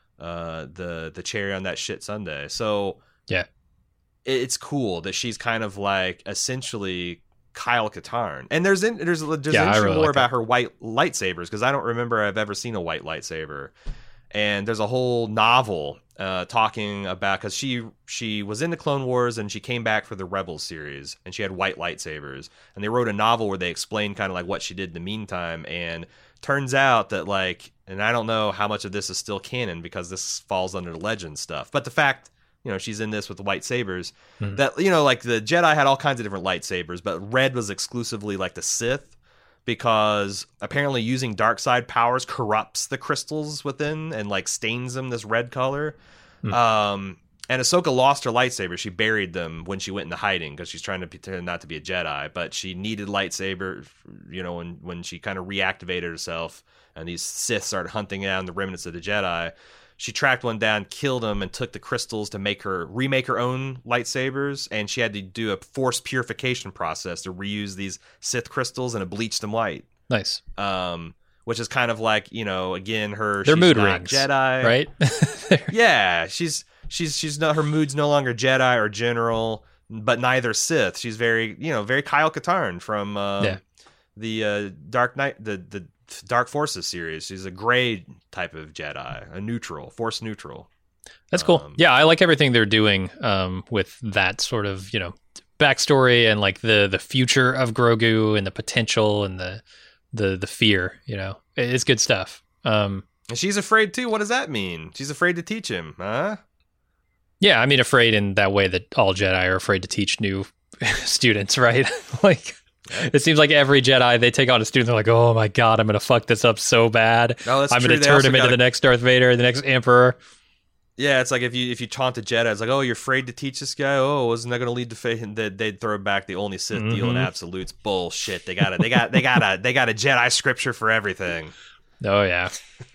uh, the the cherry on that shit sundae. So Yeah. it- it's cool that she's kind of like essentially Kyle Katarn. And there's in, there's there's Yeah, I interesting really more like about her white lightsabers, because I don't remember I've ever seen a white lightsaber. And there's a whole novel uh, talking about, because she she was in the Clone Wars and she came back for the Rebels series and she had white lightsabers, and they wrote a novel where they explained kind of like what she did in the meantime. And turns out that like, and I don't know how much of this is still canon because this falls under the legend stuff, but the fact, you know, she's in this with the white sabers, Mhm. that, you know, like the Jedi had all kinds of different lightsabers, but red was exclusively like the Sith, because apparently using dark side powers corrupts the crystals within and like stains them this red color. Hmm. Um, and Ahsoka lost her lightsaber. She buried them when she went into hiding because she's trying to pretend not to be a Jedi, but she needed lightsaber, you know, when, when she kind of reactivated herself and these Sith started hunting down the remnants of the Jedi. She tracked one down, killed him, and took the crystals to make her remake her own lightsabers. And she had to do a forced purification process to reuse these Sith crystals, and it bleached them white. Nice. Um, which is kind of like, you know, again, her They're she's mood not rings, Jedi, right? Yeah, she's she's she's not, her mood's no longer Jedi or general, but neither Sith. She's very, you know, very Kyle Katarn from uh, Yeah. the uh, Dark Knight, the the Dark Forces series. She's a gray type of Jedi, a neutral, Force neutral. That's cool. Um, Yeah, I like everything they're doing um, with that sort of, you know, backstory and like the the future of Grogu and the potential and the the the fear. You know, It- it's good stuff. Um, And she's afraid too. What does that mean? She's afraid to teach him, huh? yeah, I mean, afraid in that way that all Jedi are afraid to teach new students, right? Like, it seems like every Jedi they take on a student, they're like, "Oh my god, I'm gonna fuck this up so bad. No, that's I'm true. gonna They turn also him into gotta- the next Darth Vader, the next Emperor." Yeah, it's like if you if you taunt a Jedi, it's like, oh, you're afraid to teach this guy. Oh, wasn't that going to lead to fate? And they'd, they'd throw back the only Sith deal in Mhm. absolutes. Bullshit. They got it. They got they got a they got a Jedi scripture for everything. Oh yeah.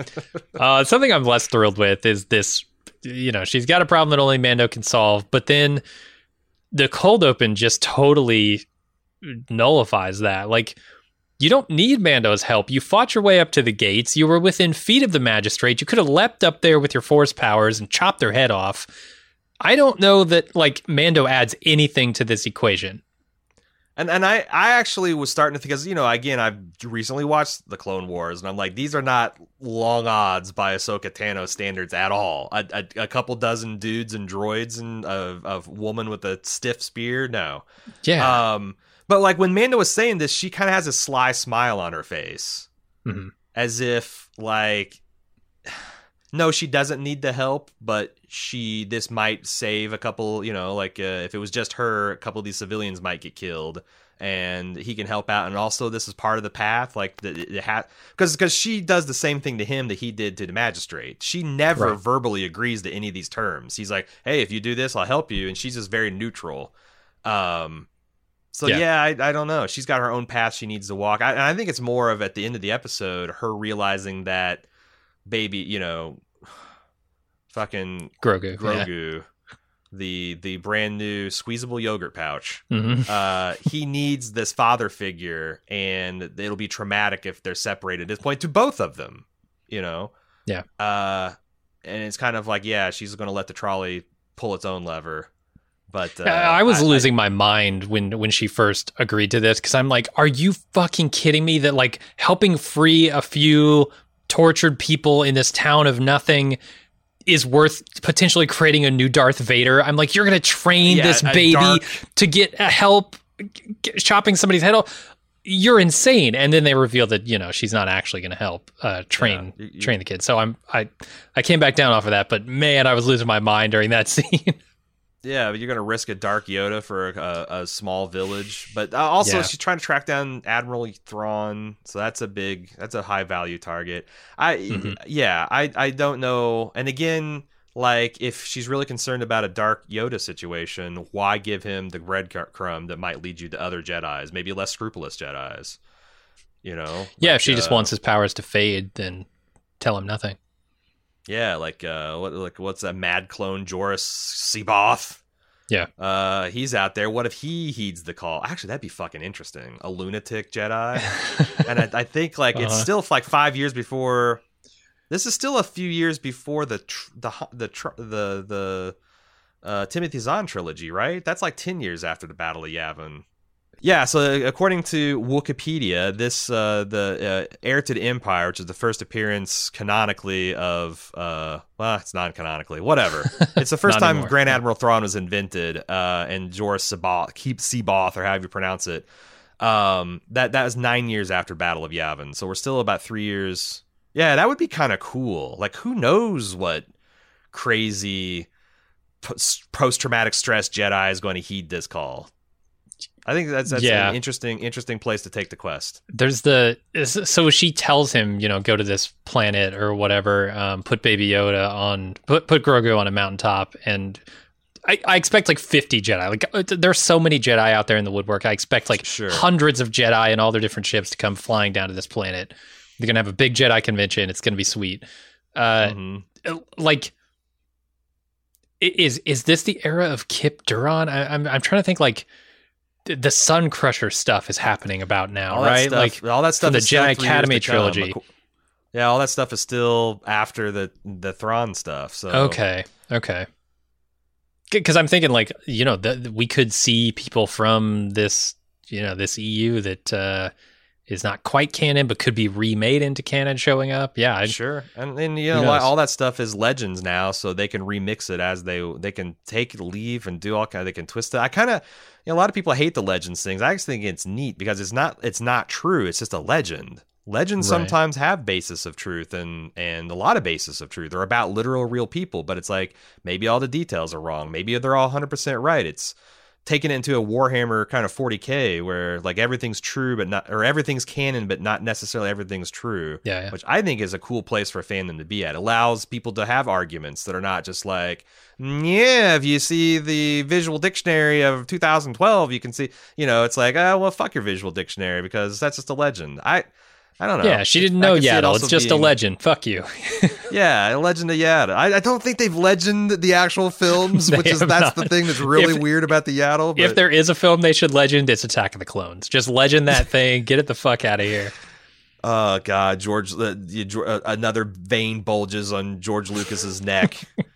uh, something I'm less thrilled with is this. You know, she's got a problem that only Mando can solve, but then the cold open just totally nullifies that. Like, you don't need Mando's help. You fought your way up to the gates. You were within feet of the magistrate. You could have leapt up there with your force powers and chopped their head off. I don't know that like Mando adds anything to this equation. And and I, I actually was starting to think, because, you know, again, I've recently watched the Clone Wars, and I'm like, these are not long odds by Ahsoka Tano standards at all. A, a, a couple dozen dudes and droids and a, a woman with a stiff spear, no. Yeah. Um, but like when Mando was saying this, she kind of has a sly smile on her face, Mhm. as if like, no, she doesn't need the help, but she this might save a couple. You know, like uh, if it was just her, a couple of these civilians might get killed, and he can help out. And also, this is part of the path, like the, the hat, because because she does the same thing to him that he did to the magistrate. She never Right. verbally agrees to any of these terms. He's like, "Hey, if you do this, I'll help you," and she's just very neutral. Um, so Yeah. yeah, I, I don't know. She's got her own path she needs to walk. I, and I think it's more of at the end of the episode, her realizing that baby, you know, fucking Grogu. Grogu, the the brand new squeezable yogurt pouch. Yeah. Mhm. Uh, he needs this father figure, and it'll be traumatic if they're separated. At this point, to both of them, you know. Yeah. Uh, and it's kind of like, yeah, she's going to let the trolley pull its own lever, But uh, I was I, losing I, my mind when when she first agreed to this, because I'm like, are you fucking kidding me that like helping free a few tortured people in this town of nothing is worth potentially creating a new Darth Vader? I'm like, you're gonna train yeah, this baby dark... to get help chopping somebody's head off? You're insane. And then they reveal that, you know, she's not actually going to help uh, train yeah, you, train the kid. So I'm I I came back down off of that, but man, I was losing my mind during that scene. Yeah, but you're going to risk a Dark Yoda for a, a small village. But also, yeah. she's trying to track down Admiral Thrawn, so that's a big, that's a high value target. I mm-hmm. yeah, I I don't know. And again, like, if she's really concerned about a Dark Yoda situation, why give him the breadcrumb that might lead you to other Jedis, maybe less scrupulous Jedis? You know? Yeah, like, if she just uh, wants his powers to fade, then tell him nothing. Yeah, like uh, what, like what's that mad clone Joruus C'baoth? Yeah, uh, he's out there. What if he heeds the call? Actually, that'd be fucking interesting. A lunatic Jedi, and I, I think like uh-huh. it's still like five years before. This is still a few years before the tr- the the tr- the the uh, Timothy Zahn trilogy, right? That's like ten years after the Battle of Yavin. Yeah, so according to Wikipedia, this uh, the uh, Heir to the Empire, which is the first appearance canonically of, uh, well, it's non-canonically, whatever. It's the first time anymore. Grand Admiral Thrawn was invented, uh, and Joruus C'baoth, keep C'baoth, or however you pronounce it. Um, that that was nine years after Battle of Yavin, so we're still about three years. Yeah, that would be kind of cool. Like, who knows what crazy post-traumatic stress Jedi is going to heed this call. I think that's that's yeah. an interesting interesting place to take the quest. There's the so she tells him, you know, go to this planet or whatever, um, put Baby Yoda on, put put Grogu on a mountaintop, and I, I expect like fifty Jedi. Like there's so many Jedi out there in the woodwork. I expect like sure. hundreds of Jedi and all their different ships to come flying down to this planet. They're gonna have a big Jedi convention. It's gonna be sweet. Uh, mm-hmm. Like, is is this the era of Kip Duron? I, I'm I'm trying to think like. The Sun Crusher stuff is happening about now, all right? Stuff, like all that stuff. The is Jedi Academy trilogy. Yeah, all that stuff is still after the the Thrawn stuff. So okay, okay. Because I'm thinking, like, you know, the, we could see people from this, you know, this E U that uh, is not quite canon, but could be remade into canon showing up. Yeah, I'd, sure. And then you know, all that stuff is legends now, so they can remix it as they they can take leave and do all kind. Of, they can twist it. I kind of. You know, a lot of people hate the legends things. I actually think it's neat because it's not it's not true. It's just a legend. Legends right. sometimes have basis of truth and and a lot of basis of truth. They're about literal real people, but it's like maybe all the details are wrong. Maybe they're all one hundred percent right. It's taken into a Warhammer kind of forty K where like everything's true but not or everything's canon but not necessarily everything's true. Yeah, yeah. Which I think is a cool place for a fandom to be at. It allows people to have arguments that are not just like yeah, if you see the visual dictionary of two thousand twelve, you can see, you know, it's like, oh, well, fuck your visual dictionary because that's just a legend. I I don't know. Yeah, she didn't know Yaddle. It it's just being, a legend. Fuck you. Yeah, a legend of Yaddle. I, I don't think they've legended the actual films, which is that's not. The thing that's really if, weird about the Yaddle. But... If there is a film they should legend, it's Attack of the Clones. Just legend that thing. Get it the fuck out of here. Oh, God. George, uh, uh, another vein bulges on George Lucas's neck.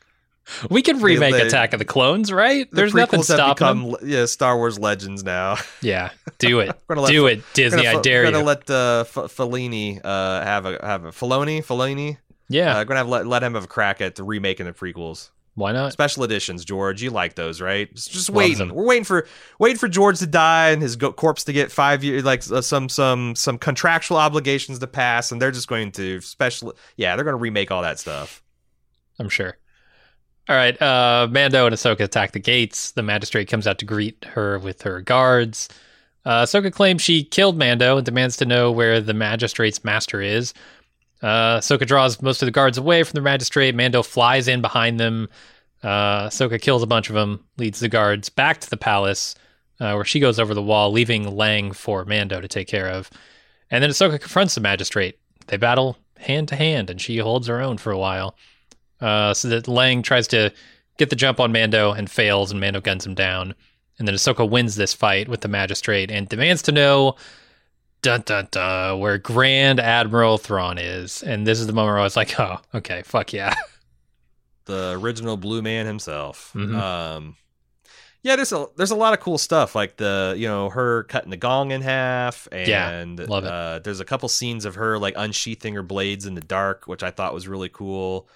We can remake they, they, Attack of the Clones, right? The There's nothing stopping them. Become, yeah, Star Wars legends now. Yeah, do it. let, do it, Disney. Gonna, I dare we're you. Gonna let uh, F- Fellini uh, have a have a Filoni, Fellini. Yeah, uh, gonna have let, let him have a crack at the remaking the prequels. Why not? Special editions, George. You like those, right? Just, just waiting. We're waiting for waiting for George to die and his go- corpse to get five years, like uh, some some some contractual obligations to pass, and they're just going to special. Yeah, they're going to remake all that stuff. I'm sure. All right, uh, Mando and Ahsoka attack the gates. The magistrate comes out to greet her with her guards. Uh, Ahsoka claims she killed Mando and demands to know where the magistrate's master is. Uh, Ahsoka draws most of the guards away from the magistrate. Mando flies in behind them. Uh, Ahsoka kills a bunch of them, leads the guards back to the palace, uh, where she goes over the wall, leaving Lang for Mando to take care of. And then Ahsoka confronts the magistrate. They battle hand to hand, and she holds her own for a while. Uh, so that Lang tries to get the jump on Mando and fails, and Mando guns him down. And then Ahsoka wins this fight with the magistrate and demands to know dun, dun, dun, where Grand Admiral Thrawn is. And this is the moment where I was like, oh, okay, fuck yeah. The original Blue Man himself. Mm-hmm. Um, Yeah, there's a there's a lot of cool stuff, like the you know her cutting the gong in half, and Yeah, love it. Uh, there's a couple scenes of her like unsheathing her blades in the dark, which I thought was really cool.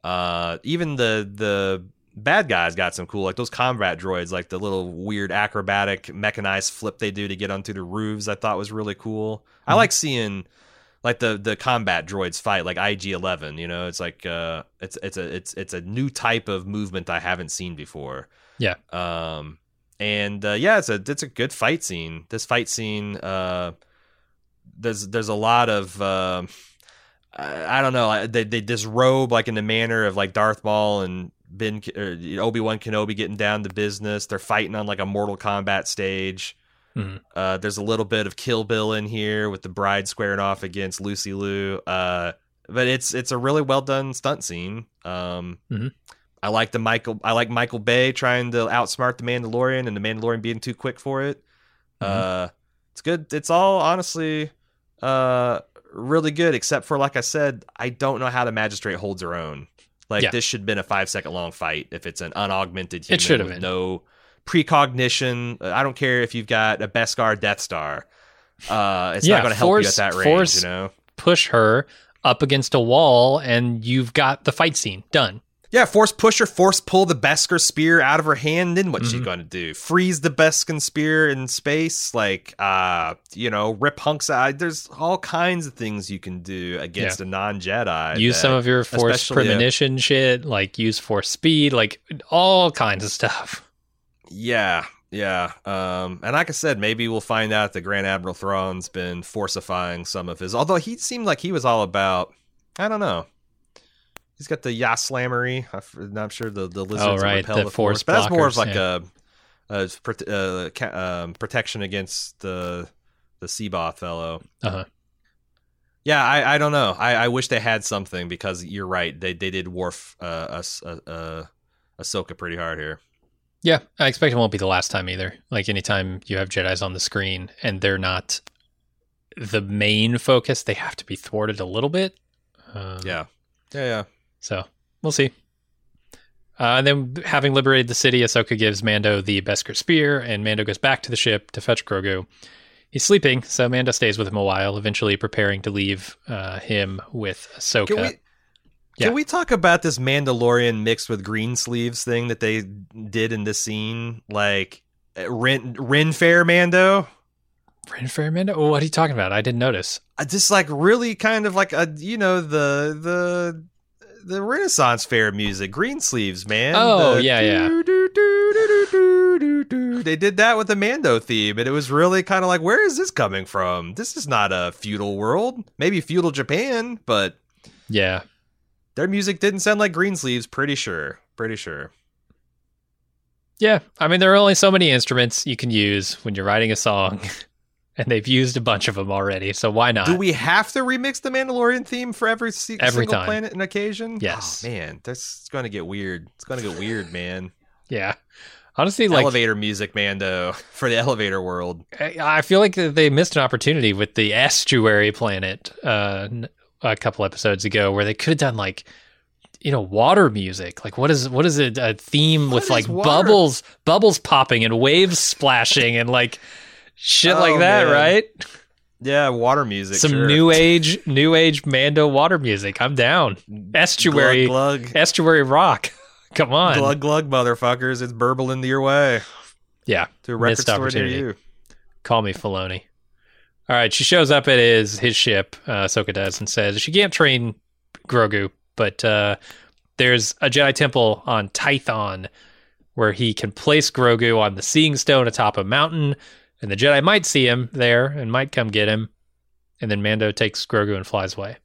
Uh, even the the bad guys got some cool, like those combat droids, like the little weird acrobatic mechanized flip they do to get onto the roofs. I thought was really cool. Mm-hmm. I like seeing like the the combat droids fight, like I G eleven. You know, it's like uh, it's it's a it's it's a new type of movement I haven't seen before. Yeah. Um, and uh, yeah, it's a it's a good fight scene. This fight scene, uh, there's there's a lot of uh, I, I don't know. They they disrobe like in the manner of like Darth Maul and Ben or Obi-Wan Kenobi getting down to business. They're fighting on like a Mortal Kombat stage. Mm-hmm. Uh, there's a little bit of Kill Bill in here with the bride squaring off against Lucy Liu. Uh, but it's it's a really well done stunt scene. Um. Mm-hmm. I like the Michael. I like Michael Bay trying to outsmart the Mandalorian, and the Mandalorian being too quick for it. Mm-hmm. Uh, it's good. It's all honestly uh, really good, except for like I said, I don't know how the Magistrate holds her own. Like yeah. This should have been a five second long fight if it's an unaugmented human it should have with been. no precognition. I don't care if you've got a Beskar Death Star. Uh, it's yeah, not going to help force, you at that range. Force, you know, push her up against a wall, and you've got the fight scene done. Yeah, force push her, force pull the Beskar spear out of her hand. Then what's mm-hmm. she going to do? Freeze the Beskar spear in space? Like, uh, you know, rip hunks out. There's all kinds of things you can do against yeah. a non-Jedi. Use that, some of your force premonition a, shit, like use force speed, like all kinds of stuff. Yeah, yeah. Um, and like I said, maybe we'll find out that Grand Admiral Thrawn's been forcifying some of his... Although he seemed like he was all about... I don't know. He's got the Yaslammery. I'm not sure the, the lizards oh, right. repel the, the force, force, but that's more of like yeah. a, a, a um, protection against the the Seaboth fellow. Uh-huh. Yeah, I, I don't know. I, I wish they had something because you're right. They they did Worf uh, us uh, uh, Ahsoka pretty hard here. Yeah, I expect it won't be the last time either. Like anytime you have Jedis on the screen and they're not the main focus, they have to be thwarted a little bit. Um, yeah, yeah, yeah. So we'll see. Uh, and then, having liberated the city, Ahsoka gives Mando the Beskar spear, and Mando goes back to the ship to fetch Grogu. He's sleeping, so Mando stays with him a while, eventually preparing to leave uh, him with Ahsoka. Can we, yeah. can we talk about this Mandalorian mixed with green sleeves thing that they did in this scene? Like, Ren, Ren Fair Mando? Ren Fair Mando? Oh, what are you talking about? I didn't notice. Uh, just like really kind of like, a you know, the... the The Renaissance Fair music, green sleeves, man. Oh, the yeah, yeah. Do, do, do, do, do, do, do. They did that with the Mando theme, and it was really kind of like, where is this coming from? This is not a feudal world. Maybe feudal Japan, but yeah, their music didn't sound like green sleeves. Pretty sure. Pretty sure. Yeah, I mean, there are only so many instruments you can use when you're writing a song. And they've used a bunch of them already, so why not? Do we have to remix the Mandalorian theme for every, se- every single time. planet and occasion? Yes. Oh, man, that's going to get weird. It's going to get weird, man. Yeah. Honestly, like... Elevator music, Mando, for the elevator world. I feel like they missed an opportunity with the Estuary planet uh, a couple episodes ago where they could have done, like, you know, water music. Like, what is what is it? A theme what with, like, water? bubbles bubbles popping and waves splashing and, like... Shit oh, like that, man. right? Yeah, water music. Some sure. new age, new age Mando water music. I'm down. Estuary, glug, glug. estuary rock. Come on, glug glug, motherfuckers! It's burbling your way. Yeah, to a record store near you. Call me Filoni. All right, she shows up at his his ship. Uh, Ahsoka does and says she can't train Grogu, but uh, there's a Jedi temple on Tython where he can place Grogu on the Seeing Stone atop a mountain. And the Jedi might see him there and might come get him. And then Mando takes Grogu and flies away.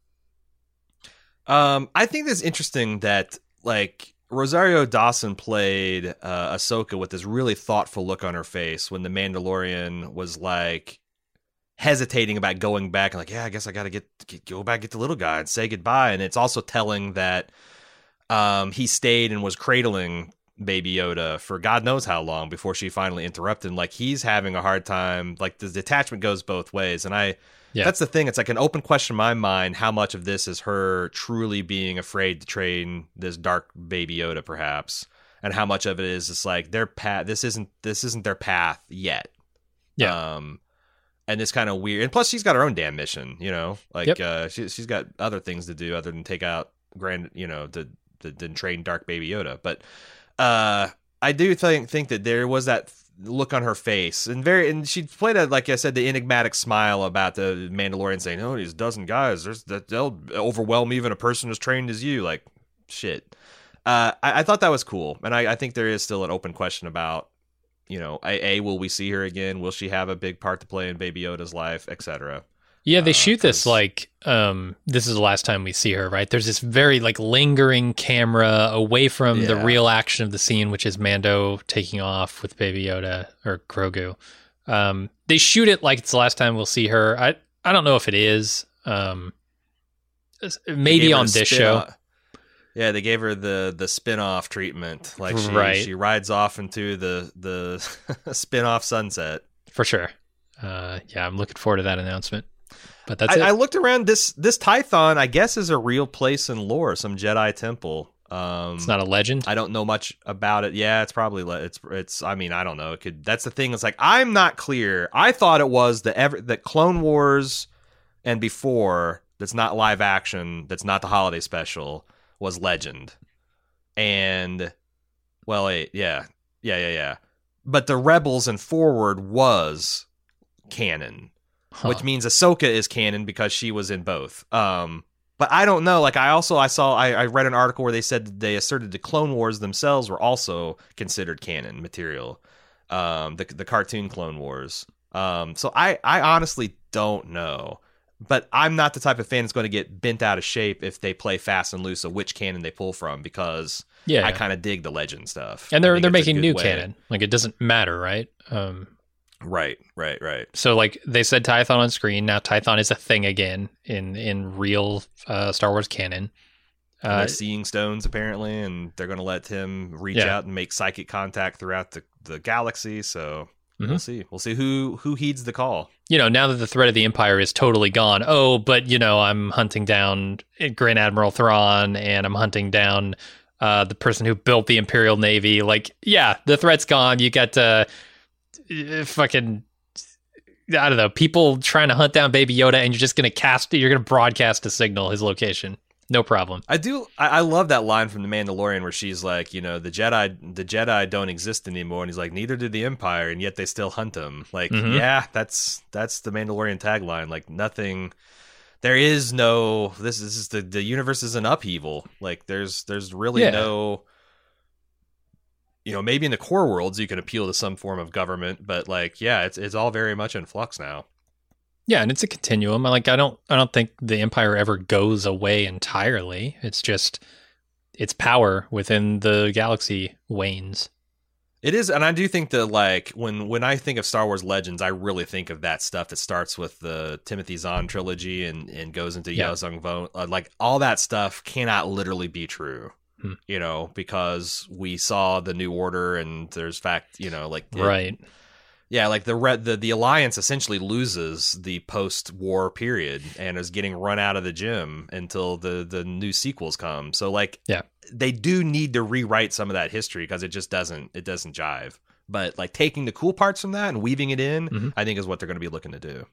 Um, I think it's interesting that, like, Rosario Dawson played uh, Ahsoka with this really thoughtful look on her face when the Mandalorian was, like, hesitating about going back. And like, yeah, I guess I got to get, get go back, get the little guy and say goodbye. And it's also telling that um, he stayed and was cradling Baby Yoda for God knows how long before she finally interrupted. Like, he's having a hard time. Like, the detachment goes both ways, and I yeah. that's the thing. It's like an open question in my mind how much of this is her truly being afraid to train this dark Baby Yoda, perhaps, and how much of it is just like their path. This isn't this isn't their path yet. Yeah. Um, and it's kind of weird. And plus, she's got her own damn mission. You know, like Yep. uh, she she's got other things to do other than take out Grand. You know, to to, to train Dark Baby Yoda. But uh, I do think think that there was that look on her face, and very and she played a, like I said, the enigmatic smile about the Mandalorian saying, "Oh, these dozen guys, there's that they'll overwhelm even a person as trained as you." Like shit. Uh, I, I thought that was cool, and I, I think there is still an open question about, you know, a, a will we see her again? Will she have a big part to play in Baby Yoda's life, et cetera? Yeah, they Uh, shoot this 'cause- like um, this is the last time we see her, right? There's this very like lingering camera away from the Yeah. real action of the scene, which is Mando taking off with Baby Yoda or Grogu. Um, they shoot it like it's the last time we'll see her. I I don't know if it is. Um, They maybe gave her on the this spin show. off- Yeah, they gave her the the spin-off treatment. Like she, Right. she rides off into the the spin-off sunset. For sure. Uh, yeah, I'm looking forward to that announcement. But that's I, it. I looked around this this Tython, I guess, is a real place in lore, some Jedi temple. Um, it's not a legend. I don't know much about it. Yeah, it's probably le- it's it's. I mean, I don't know. It could. That's the thing. It's like I'm not clear. I thought it was the ever that Clone Wars and before that's not live action. That's not the holiday special. Was legend, and well, wait, yeah, yeah, yeah, yeah. But the Rebels and Forward was canon. Huh. Which means Ahsoka is canon because she was in both. Um, but I don't know. Like I also I saw I, I read an article where they said that they asserted the Clone Wars themselves were also considered canon material. Um, the the cartoon Clone Wars. Um, so I I honestly don't know. But I'm not the type of fan that's going to get bent out of shape if they play fast and loose of which canon they pull from, because yeah. I kind of dig the legend stuff. and I they're think they're it's a making good new way. canon. Like it doesn't matter, right? Um, Right, right, right. So, like they said, Tython on screen. Now, Tython is a thing again in in real uh, Star Wars canon. And Uh, they're seeing stones apparently, and they're going to let him reach Yeah. out and make psychic contact throughout the, the galaxy. So Mhm. we'll see. We'll see who who heeds the call. you know, now that the threat of the Empire is totally gone. Oh, but you know, I'm hunting down Grand Admiral Thrawn, and I'm hunting down uh, the person who built the Imperial Navy. Like, yeah, the threat's gone. You got uh, fucking. I don't know, people trying to hunt down Baby Yoda, and you're just going to cast, you're going to broadcast a signal, his location. No problem. I do. I, I love that line from the Mandalorian where she's like, you know, the Jedi, the Jedi don't exist anymore, and he's like, neither do the Empire, and yet they still hunt them. Like, Mhm. yeah, that's that's the Mandalorian tagline. Like, nothing. There is no. This is, this is the the universe is an upheaval. Like, there's there's really Yeah. no. You know, maybe in the core worlds you can appeal to some form of government, but like, yeah, it's it's all very much in flux now. Yeah, and it's a continuum. Like I don't I don't think the Empire ever goes away entirely. It's just its power within the galaxy wanes. It is, and I do think that like when when I think of Star Wars Legends, I really think of that stuff that starts with the Timothy Zahn trilogy and and goes into Yeah. Yao Zhang Vo. Uh, like all that stuff cannot literally be true. Hmm. You know, because we saw the New Order, and there's fact, you know, like it- Right. yeah, like the red the the Alliance essentially loses the post-war period and is getting run out of the gym until the the new sequels come. So like, Yeah. they do need to rewrite some of that history because it just doesn't it doesn't jive. But like taking the cool parts from that and weaving it in, Mhm. I think is what they're going to be looking to do.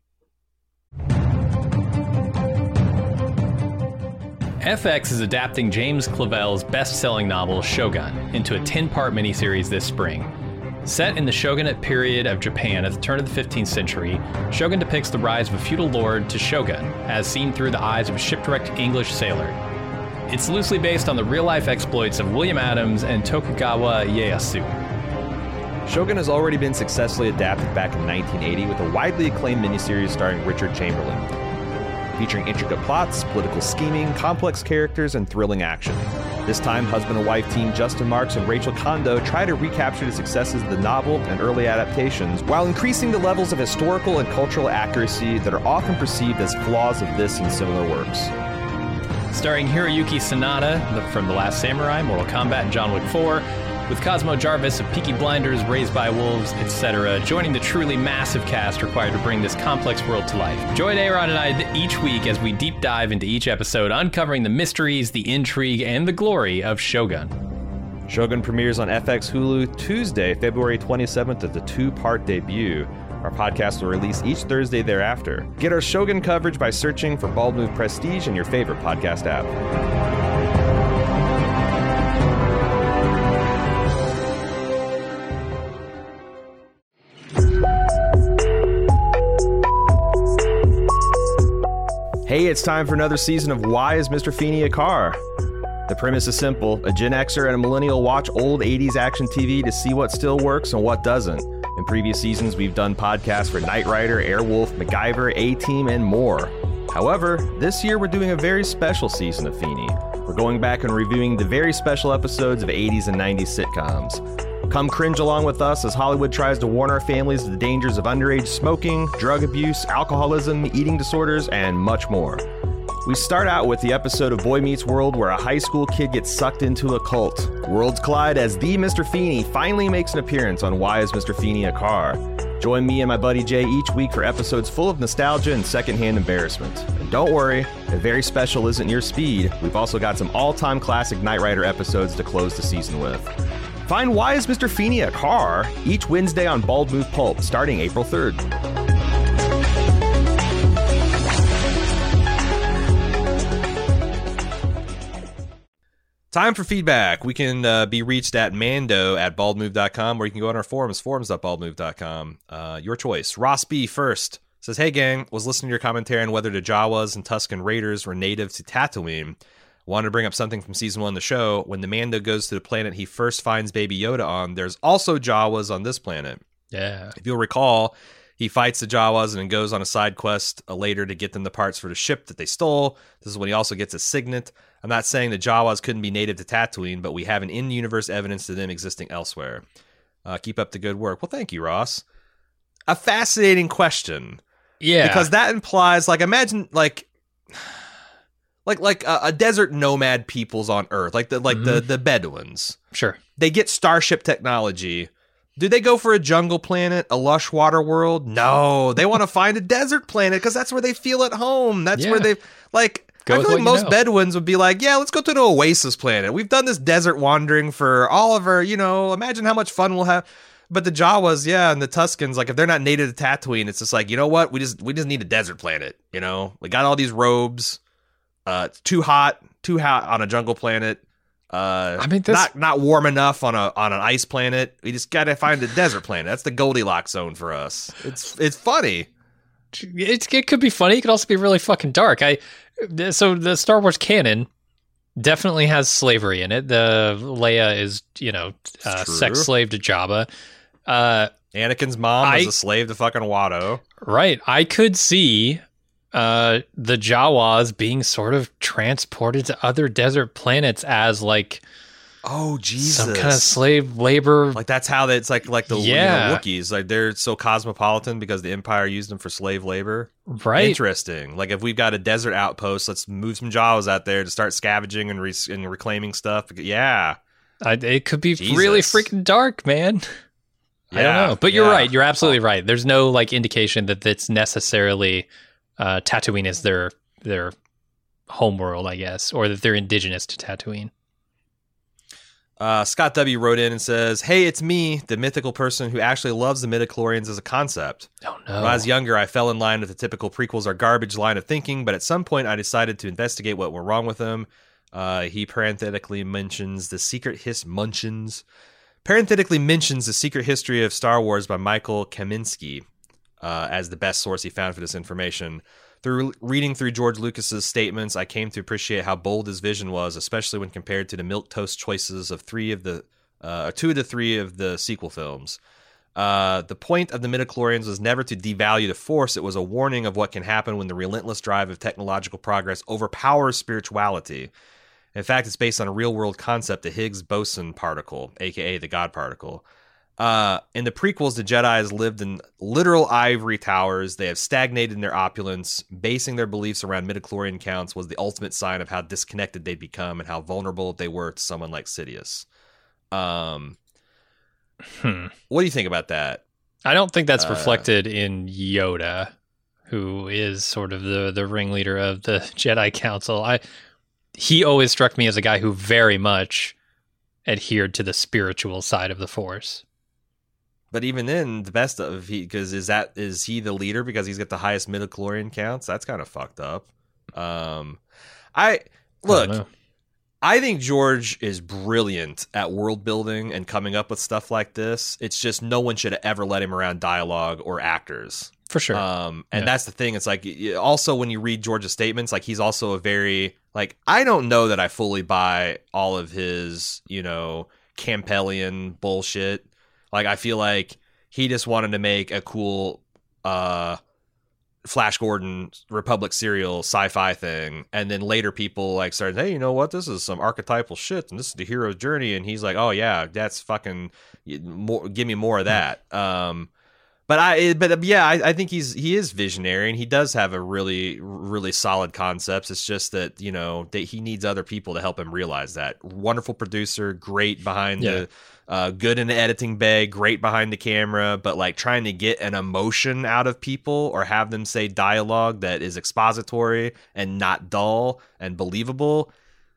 F X is adapting James Clavell's best-selling novel Shogun into a ten-part miniseries this spring. Set in the shogunate period of Japan at the turn of the fifteenth century, Shogun depicts the rise of a feudal lord to shogun, as seen through the eyes of a shipwrecked English sailor. It's loosely based on the real-life exploits of William Adams and Tokugawa Ieyasu. Shogun has already been successfully adapted back in nineteen eighty with a widely acclaimed miniseries starring Richard Chamberlain, featuring intricate plots, political scheming, complex characters, and thrilling action. This time, husband and wife team Justin Marks and Rachel Kondo try to recapture the successes of the novel and early adaptations while increasing the levels of historical and cultural accuracy that are often perceived as flaws of this and similar works. Starring Hiroyuki Sanada the- from The Last Samurai, Mortal Kombat, and John Wick four, with Cosmo Jarvis of Peaky Blinders, Raised by Wolves, et cetera, joining the truly massive cast required to bring this complex world to life. Join Aaron and I th- each week as we deep dive into each episode, uncovering the mysteries, the intrigue, and the glory of Shogun. Shogun premieres on F X Hulu Tuesday, February twenty-seventh as a two-part debut. Our podcast will release each Thursday thereafter. Get our Shogun coverage by searching for Bald Move Prestige in your favorite podcast app. Hey, it's time for another season of Why is Mister Feeney a Car? The premise is simple. A Gen Xer and a millennial watch old eighties action T V to see what still works and what doesn't. In previous seasons, we've done podcasts for Knight Rider, Airwolf, MacGyver, A-Team, and more. However, this year we're doing a very special season of Feeney. We're going back and reviewing the very special episodes of eighties and nineties sitcoms. Come cringe along with us as Hollywood tries to warn our families of the dangers of underage smoking, drug abuse, alcoholism, eating disorders, and much more. We start out with the episode of Boy Meets World where a high school kid gets sucked into a cult. Worlds collide as the Mister Feeney finally makes an appearance on Why is Mister Feeney a Car? Join me and my buddy Jay each week for episodes full of nostalgia and secondhand embarrassment. And don't worry, if very special isn't your speed, we've also got some all-time classic Knight Rider episodes to close the season with. Find Why is Mister Feeney a Car? Each Wednesday on Bald Move Pulp, starting April third. Time for feedback. We can uh, be reached at mando at baldmove dot com, or you can go on our forums, forums dot baldmove dot com. Uh, your choice. Ross B. first says, hey gang, was listening to your commentary on whether the Jawas and Tusken Raiders were native to Tatooine. Wanted to bring up something from season one of the show. When the Mando goes to the planet he first finds Baby Yoda on, there's also Jawas on this planet. Yeah. If you'll recall, he fights the Jawas and then goes on a side quest uh, later to get them the parts for the ship that they stole. This is when he also gets a signet. I'm not saying the Jawas couldn't be native to Tatooine, but we have an in-universe evidence to them existing elsewhere. Uh, keep up the good work. Well, thank you, Ross. A fascinating question. Yeah. Because that implies, like, imagine, like... Like like a, a desert nomad peoples on Earth, like the like mm-hmm. the, the Bedouins. Sure. They get starship technology. Do they go for a jungle planet, a lush water world? No, they want to find a desert planet because that's where they feel at home. That's yeah. where they like. Go I feel like most know. Bedouins would be like, yeah, let's go to an oasis planet. We've done this desert wandering for all of our, you know, imagine how much fun we'll have. But the Jawas, yeah, and the Tuskens, like if they're not native to Tatooine, it's just like, you know what? We just we just need a desert planet. You know, we got all these robes. Uh, it's too hot, too hot on a jungle planet. Uh, I mean, this... not not warm enough on a on an ice planet. We just gotta find a desert planet. That's the Goldilocks zone for us. It's it's funny. It it could be funny. It could also be really fucking dark. I so the Star Wars canon definitely has slavery in it. The Leia is you know uh, sex slave to Jabba. Uh, Anakin's mom I, was a slave to fucking Watto. Right. I could see. Uh, the Jawas being sort of transported to other desert planets as like, oh Jesus, some kind of slave labor. Like that's how they, it's like like the yeah. you know, Wookiees. Like they're so cosmopolitan because the Empire used them for slave labor. Right. Interesting. Like if we've got a desert outpost, let's move some Jawas out there to start scavenging and, re- and reclaiming stuff. Yeah, I, it could be Jesus. really freaking dark, man. Yeah, I don't know, but you're yeah. right. You're absolutely right. There's no like indication that it's necessarily. Uh, Tatooine is their their homeworld, I guess, or that they're indigenous to Tatooine. Uh, Scott W. wrote in and says, hey, it's me, the mythical person who actually loves the midichlorians as a concept. Oh, no. When I was younger, I fell in line with the typical prequels are garbage line of thinking, but at some point I decided to investigate what went wrong with them. Uh, he parenthetically mentions the secret his munchins. Parenthetically mentions the secret history of Star Wars by Michael Kaminsky. Uh, as the best source he found for this information. Through reading through George Lucas's statements, I came to appreciate how bold his vision was, especially when compared to the milquetoast choices of three of the, uh, two of the three of the sequel films. Uh, the point of the midichlorians was never to devalue the Force. It was a warning of what can happen when the relentless drive of technological progress overpowers spirituality. In fact, it's based on a real-world concept, the Higgs boson particle, aka the God particle. Uh, in the prequels, the Jedi lived in literal ivory towers. They have stagnated in their opulence. Basing their beliefs around midichlorian counts was the ultimate sign of how disconnected they'd become and how vulnerable they were to someone like Sidious. Um, hmm. What do you think about that? I don't think that's uh, reflected in Yoda, who is sort of the, the ringleader of the Jedi Council. I he always struck me as a guy who very much adhered to the spiritual side of the Force. But even then, the best of he because is that is he the leader because he's got the highest midichlorian counts? That's kind of fucked up. Um, I look. I don't know. I think George is brilliant at world building and coming up with stuff like this. It's just no one should have ever let him around dialogue or actors. For sure. Um, and Yeah. that's the thing. It's like also when you read George's statements, like he's also a very like I don't know that I fully buy all of his, you know, Campbellian bullshit. Like I feel like he just wanted to make a cool uh Flash Gordon Republic serial sci-fi thing, and then later people like started, hey, you know what, this is some archetypal shit and this is the hero's journey, and he's like, oh yeah, that's fucking more, give me more of that. um but I but yeah I, I think he's he is visionary and he does have a really really solid concepts. It's just that, you know, that he needs other people to help him realize that. Wonderful producer, great behind Yeah. the Uh, good in the editing bay, great behind the camera, but like trying to get an emotion out of people or have them say dialogue that is expository and not dull and believable.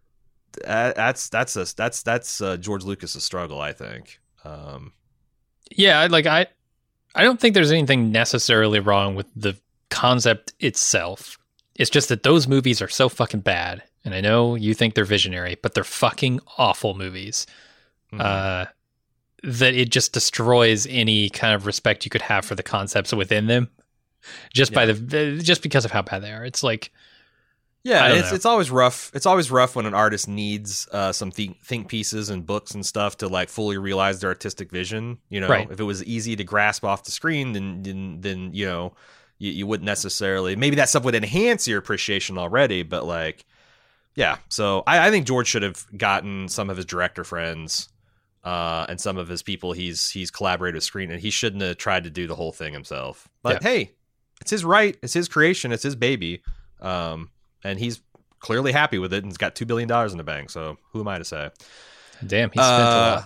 Uh, that's that's a, that's that's uh, George Lucas's struggle, I think. Um, Yeah, I- like I I don't think there's anything necessarily wrong with the concept itself. It's just that those movies are so fucking bad. And I know you think they're visionary, but they're fucking awful movies. mhm. Uh that it just destroys any kind of respect you could have for the concepts within them just by the just because of how bad they are. It's like Yeah, I don't it's know. it's always rough. It's always rough when an artist needs uh, some think, think pieces and books and stuff to like fully realize their artistic vision. You know, Right. if it was easy to grasp off the screen, then then, then you know you, you wouldn't necessarily. Maybe that stuff would enhance your appreciation already, but like, yeah. So I, I think George should have gotten some of his director friends uh, and some of his people he's he's collaborated with screen, and he shouldn't have tried to do the whole thing himself. But Yeah. hey, it's his right. It's his creation. It's his baby. Um, and he's clearly happy with it and he's got two billion dollars in the bank. So who am I to say? damn, he spent a Uh, lot.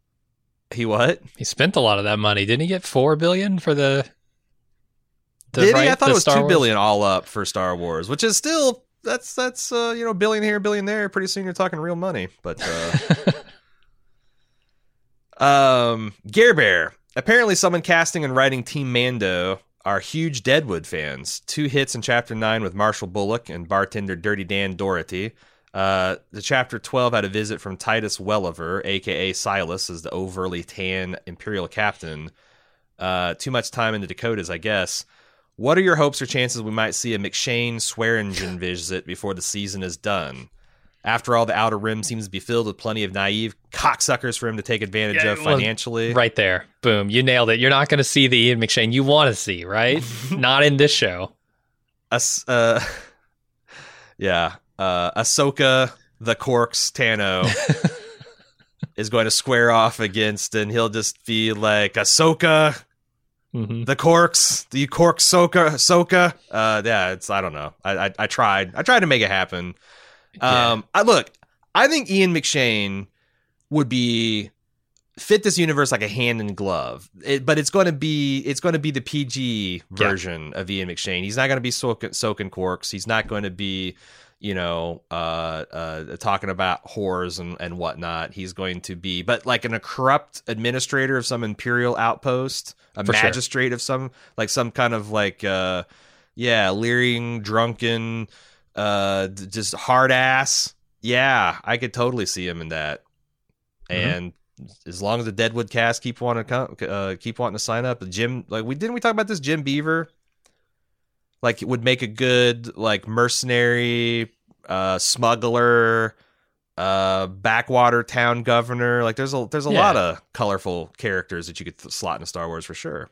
He what? He spent a lot of that money. Didn't he get four billion for the the Did right, he? I thought the it was Star two Wars? billion all up for Star Wars, which is still that's that's uh, you know, billion here, billion there. Pretty soon you're talking real money. But uh, um, Gare Bear. Apparently, someone casting and writing Team Mando are huge Deadwood fans. Two hits in Chapter nine with Marshall Bullock and bartender Dirty Dan Doherty. Uh, the Chapter twelve had a visit from Titus Welliver, a k a. Silas, as the overly tan Imperial captain. Uh, too much time in the Dakotas, I guess. What are your hopes or chances we might see a McShane Swearingen visit before the season is done? After all, the Outer Rim seems to be filled with plenty of naive cocksuckers for him to take advantage Yeah, of well, financially. Right there. Boom. You nailed it. You're not going to see the Ian McShane you want to see, right? Not in this show. As- uh, yeah. Uh, Ahsoka, the Corks, Tano is going to square off against, and he'll just be like, Ahsoka, hmm the Corks, the Cork Soka, Ahsoka. Uh, yeah, it's, I don't know. I, I, I tried. I tried to make it happen. Yeah. Um, I look, I think Ian McShane would be fit this universe like a hand in glove. It, but it's going to be it's going to be the P G version of Ian McShane. He's not going to be soaking, soaking corks. He's not going to be, you know, uh, uh, talking about whores and, and whatnot. He's going to be, but like an, a corrupt administrator of some imperial outpost, a For sure. magistrate of some, like some kind of like, uh, yeah, leering, drunken, uh, d- just hard ass. Yeah, I could totally see him in that. Mm-hmm. And as long as the Deadwood cast keep wanting to come, uh, keep wanting to sign up, Jim, like we didn't we talk about this Jim Beaver, like it would make a good like mercenary, uh, smuggler, uh, backwater town governor. Like there's a there's a Yeah. lot of colorful characters that you could th- slot into Star Wars for sure.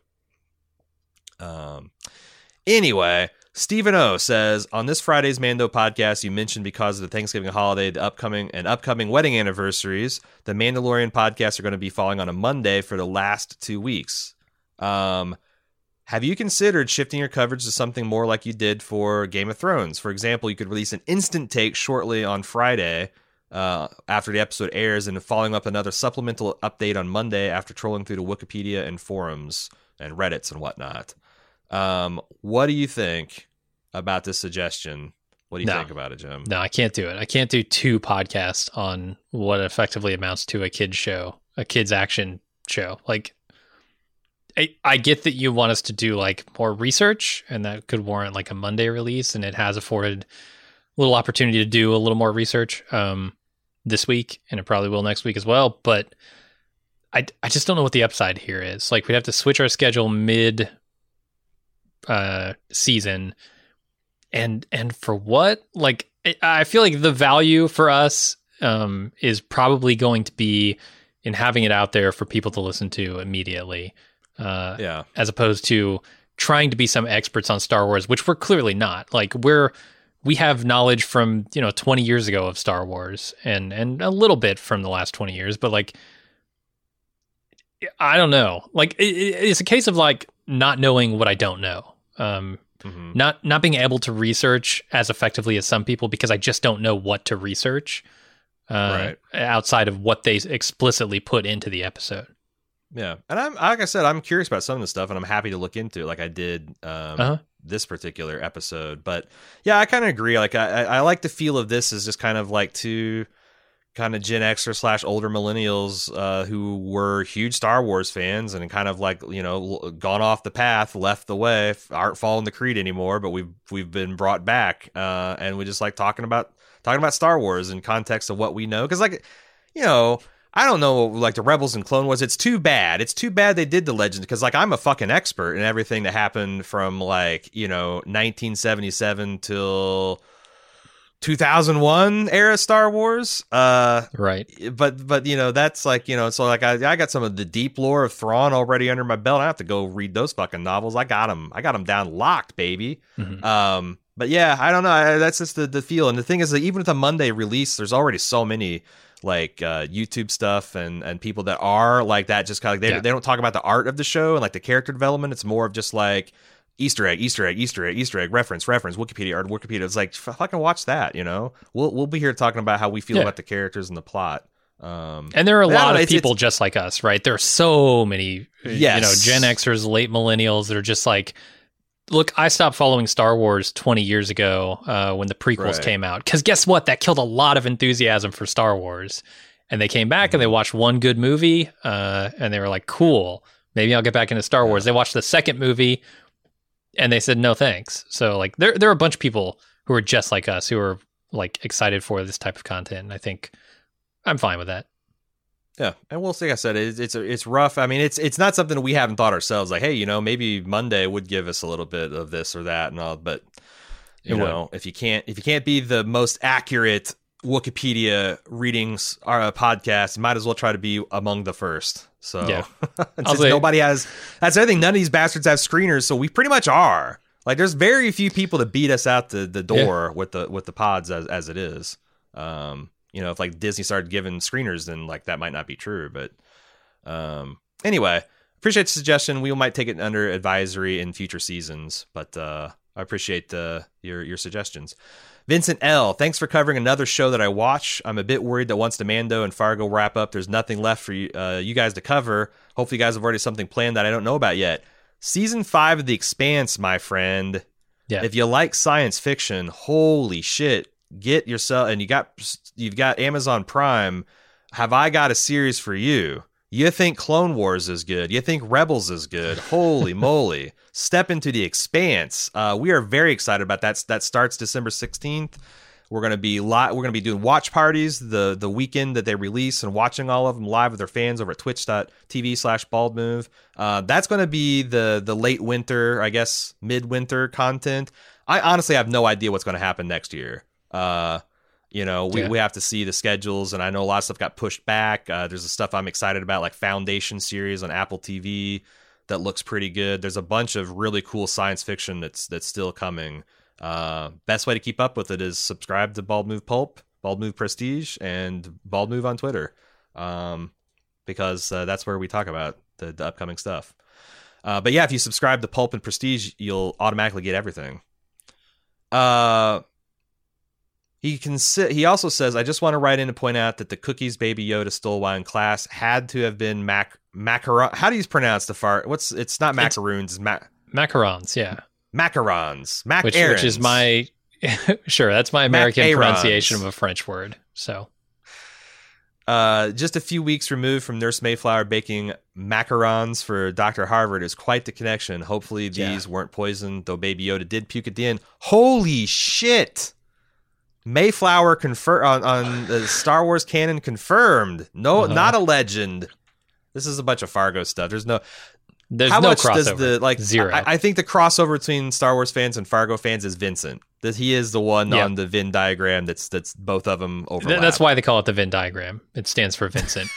Um. Anyway, Stephen O says on this Friday's Mando podcast, you mentioned because of the Thanksgiving holiday, the upcoming and upcoming wedding anniversaries, the Mandalorian podcasts are going to be falling on a Monday for the last two weeks. Um, have you considered shifting your coverage to something more like you did for Game of Thrones? For example, you could release an instant take shortly on Friday uh, after the episode airs, and following up another supplemental update on Monday after trolling through the Wikipedia and forums and Reddits and whatnot. Um, what do you think about this suggestion? What do you No. think about it, Jim? No, I can't do it. I can't do two podcasts on what effectively amounts to a kids show, a kids action show. Like, I, I get that you want us to do like more research, and that could warrant like a Monday release, and it has afforded a little opportunity to do a little more research um, this week, and it probably will next week as well. But I, I just don't know what the upside here is. Like, we'd have to switch our schedule mid uh, season. And and for what? Like, I feel like the value for us um, is probably going to be in having it out there for people to listen to immediately, uh, Yeah. as opposed to trying to be some experts on Star Wars, which we're clearly not. Like, we're we have knowledge from, you know, twenty years ago of Star Wars, and and a little bit from the last twenty years, but like, I don't know. Like, it, it's a case of like not knowing what I don't know. Um, Mhm. Not not being able to research as effectively as some people, because I just don't know what to research uh, Right. outside of what they explicitly put into the episode. Yeah, and I'm like I said, I'm curious about some of the stuff, and I'm happy to look into it, like I did um, Uh-huh. this particular episode. But yeah, I kind of agree. Like I, I I like the feel of this as just kind of like two kind of Gen Xer slash older millennials uh, who were huge Star Wars fans and kind of like, you know, l- gone off the path, left the way, aren't following the creed anymore, but we've we've been brought back, uh, and we just like talking about talking about Star Wars in context of what we know, because like, you know. I don't know, like the Rebels and Clone Wars. It's too bad. It's too bad they did the Legends, because like I'm a fucking expert in everything that happened from like, you know, nineteen seventy-seven till two thousand one era Star Wars. Uh, Right. but but you know, that's like, you know, so like I I got some of the deep lore of Thrawn already under my belt. I don't have to go read those fucking novels. I got them. I got them down locked, baby. Mhm. Um, but yeah, I don't know. I, that's just the the feel. And the thing is that even with a Monday release, there's already so many like uh, YouTube stuff and and people that are like that. Just kind of like they Yeah. they don't talk about the art of the show and like the character development. It's more of just like Easter egg, Easter egg, Easter egg, Easter egg, reference, reference, Wikipedia, art, Wikipedia. It's like f- fucking watch that. You know, we'll we'll be here talking about how we feel Yeah. about the characters and the plot. Um, And there are a I don't lot know, of it's- people it's- just like us, right? There are so many, you know, Yes. Gen Xers, late millennials that are just like, look, I stopped following Star Wars twenty years ago uh, when the prequels Right. came out. Because guess what? That killed a lot of enthusiasm for Star Wars. And they came back and they watched one good movie uh, and they were like, cool, maybe I'll get back into Star Wars. They watched the second movie and they said, no, thanks. So like there, there are a bunch of people who are just like us, who are like excited for this type of content. And I think I'm fine with that. Yeah, and we'll see. Like I said, it's it's it's rough. I mean, it's it's not something we haven't thought ourselves. Like, hey, you know, maybe Monday would give us a little bit of this or that and all. But you It would. know, if you can't if you can't be the most accurate Wikipedia readings or a podcast, you might as well try to be among the first. So Yeah. and I'll since say- nobody has, that's the other thing. None of these bastards have screeners, so we pretty much are. Like, there's very few people to beat us out the, the door with the with the pods as as it is. Um, you know, if like Disney started giving screeners, then like that might not be true. But um, anyway, appreciate the suggestion. We might take it under advisory in future seasons. But uh, I appreciate uh, your your suggestions. Vincent L., thanks for covering another show that I watch. I'm a bit worried that once the Mando and Fargo wrap up, there's nothing left for you, uh, you guys to cover. Hopefully you guys have already something planned that I don't know about yet. Season five of The Expanse, my friend. Yeah. If you like science fiction, holy shit, get yourself, and you got, you've got Amazon Prime. Have I got a series for you? You think Clone Wars is good? You think Rebels is good? Holy moly. Step into The Expanse. Uh, we are very excited about that. That starts December sixteenth. We're going to be li- we're going to be doing watch parties the the weekend that they release and watching all of them live with their fans over at twitch.tv slash baldmove. Uh, that's going to be the the late winter, I guess, midwinter content. I honestly have no idea what's going to happen next year. Uh, you know, we, Yeah. we have to see the schedules, and I know a lot of stuff got pushed back. Uh, there's the stuff I'm excited about, like Foundation series on Apple T V that looks pretty good. There's a bunch of really cool science fiction that's that's still coming. Uh, best way to keep up with it is subscribe to Bald Move Pulp, Bald Move Prestige, and Bald Move on Twitter, um, because uh, that's where we talk about the, the upcoming stuff. Uh, but yeah, if you subscribe to Pulp and Prestige, you'll automatically get everything. Uh, he can sit. He also says, "I just want to write in to point out that the cookies Baby Yoda stole while in class had to have been mac macaron. How do you pronounce the fart? What's it's not It's- macaroons. It's ma- Macarons, yeah. macarons. Mac Which, which is my Sure, that's my American Macarons. pronunciation of a French word. So, Uh, just a few weeks removed from Nurse Mayflower baking macarons for Doctor Harvard is quite the connection. Hopefully these Yeah. weren't poisoned, though Baby Yoda did puke at the end. Holy shit! Mayflower confir- on, on the Star Wars canon confirmed. No, Uh-huh. not a legend. This is a bunch of Fargo stuff. There's no... there's How no much crossover. does the like Zero. I, I think the crossover between Star Wars fans and Fargo fans is Vincent. That he is the one Yeah. on the Venn diagram that's that's both of them Th- overlap. that's why they call it the Venn diagram. It stands for Vincent.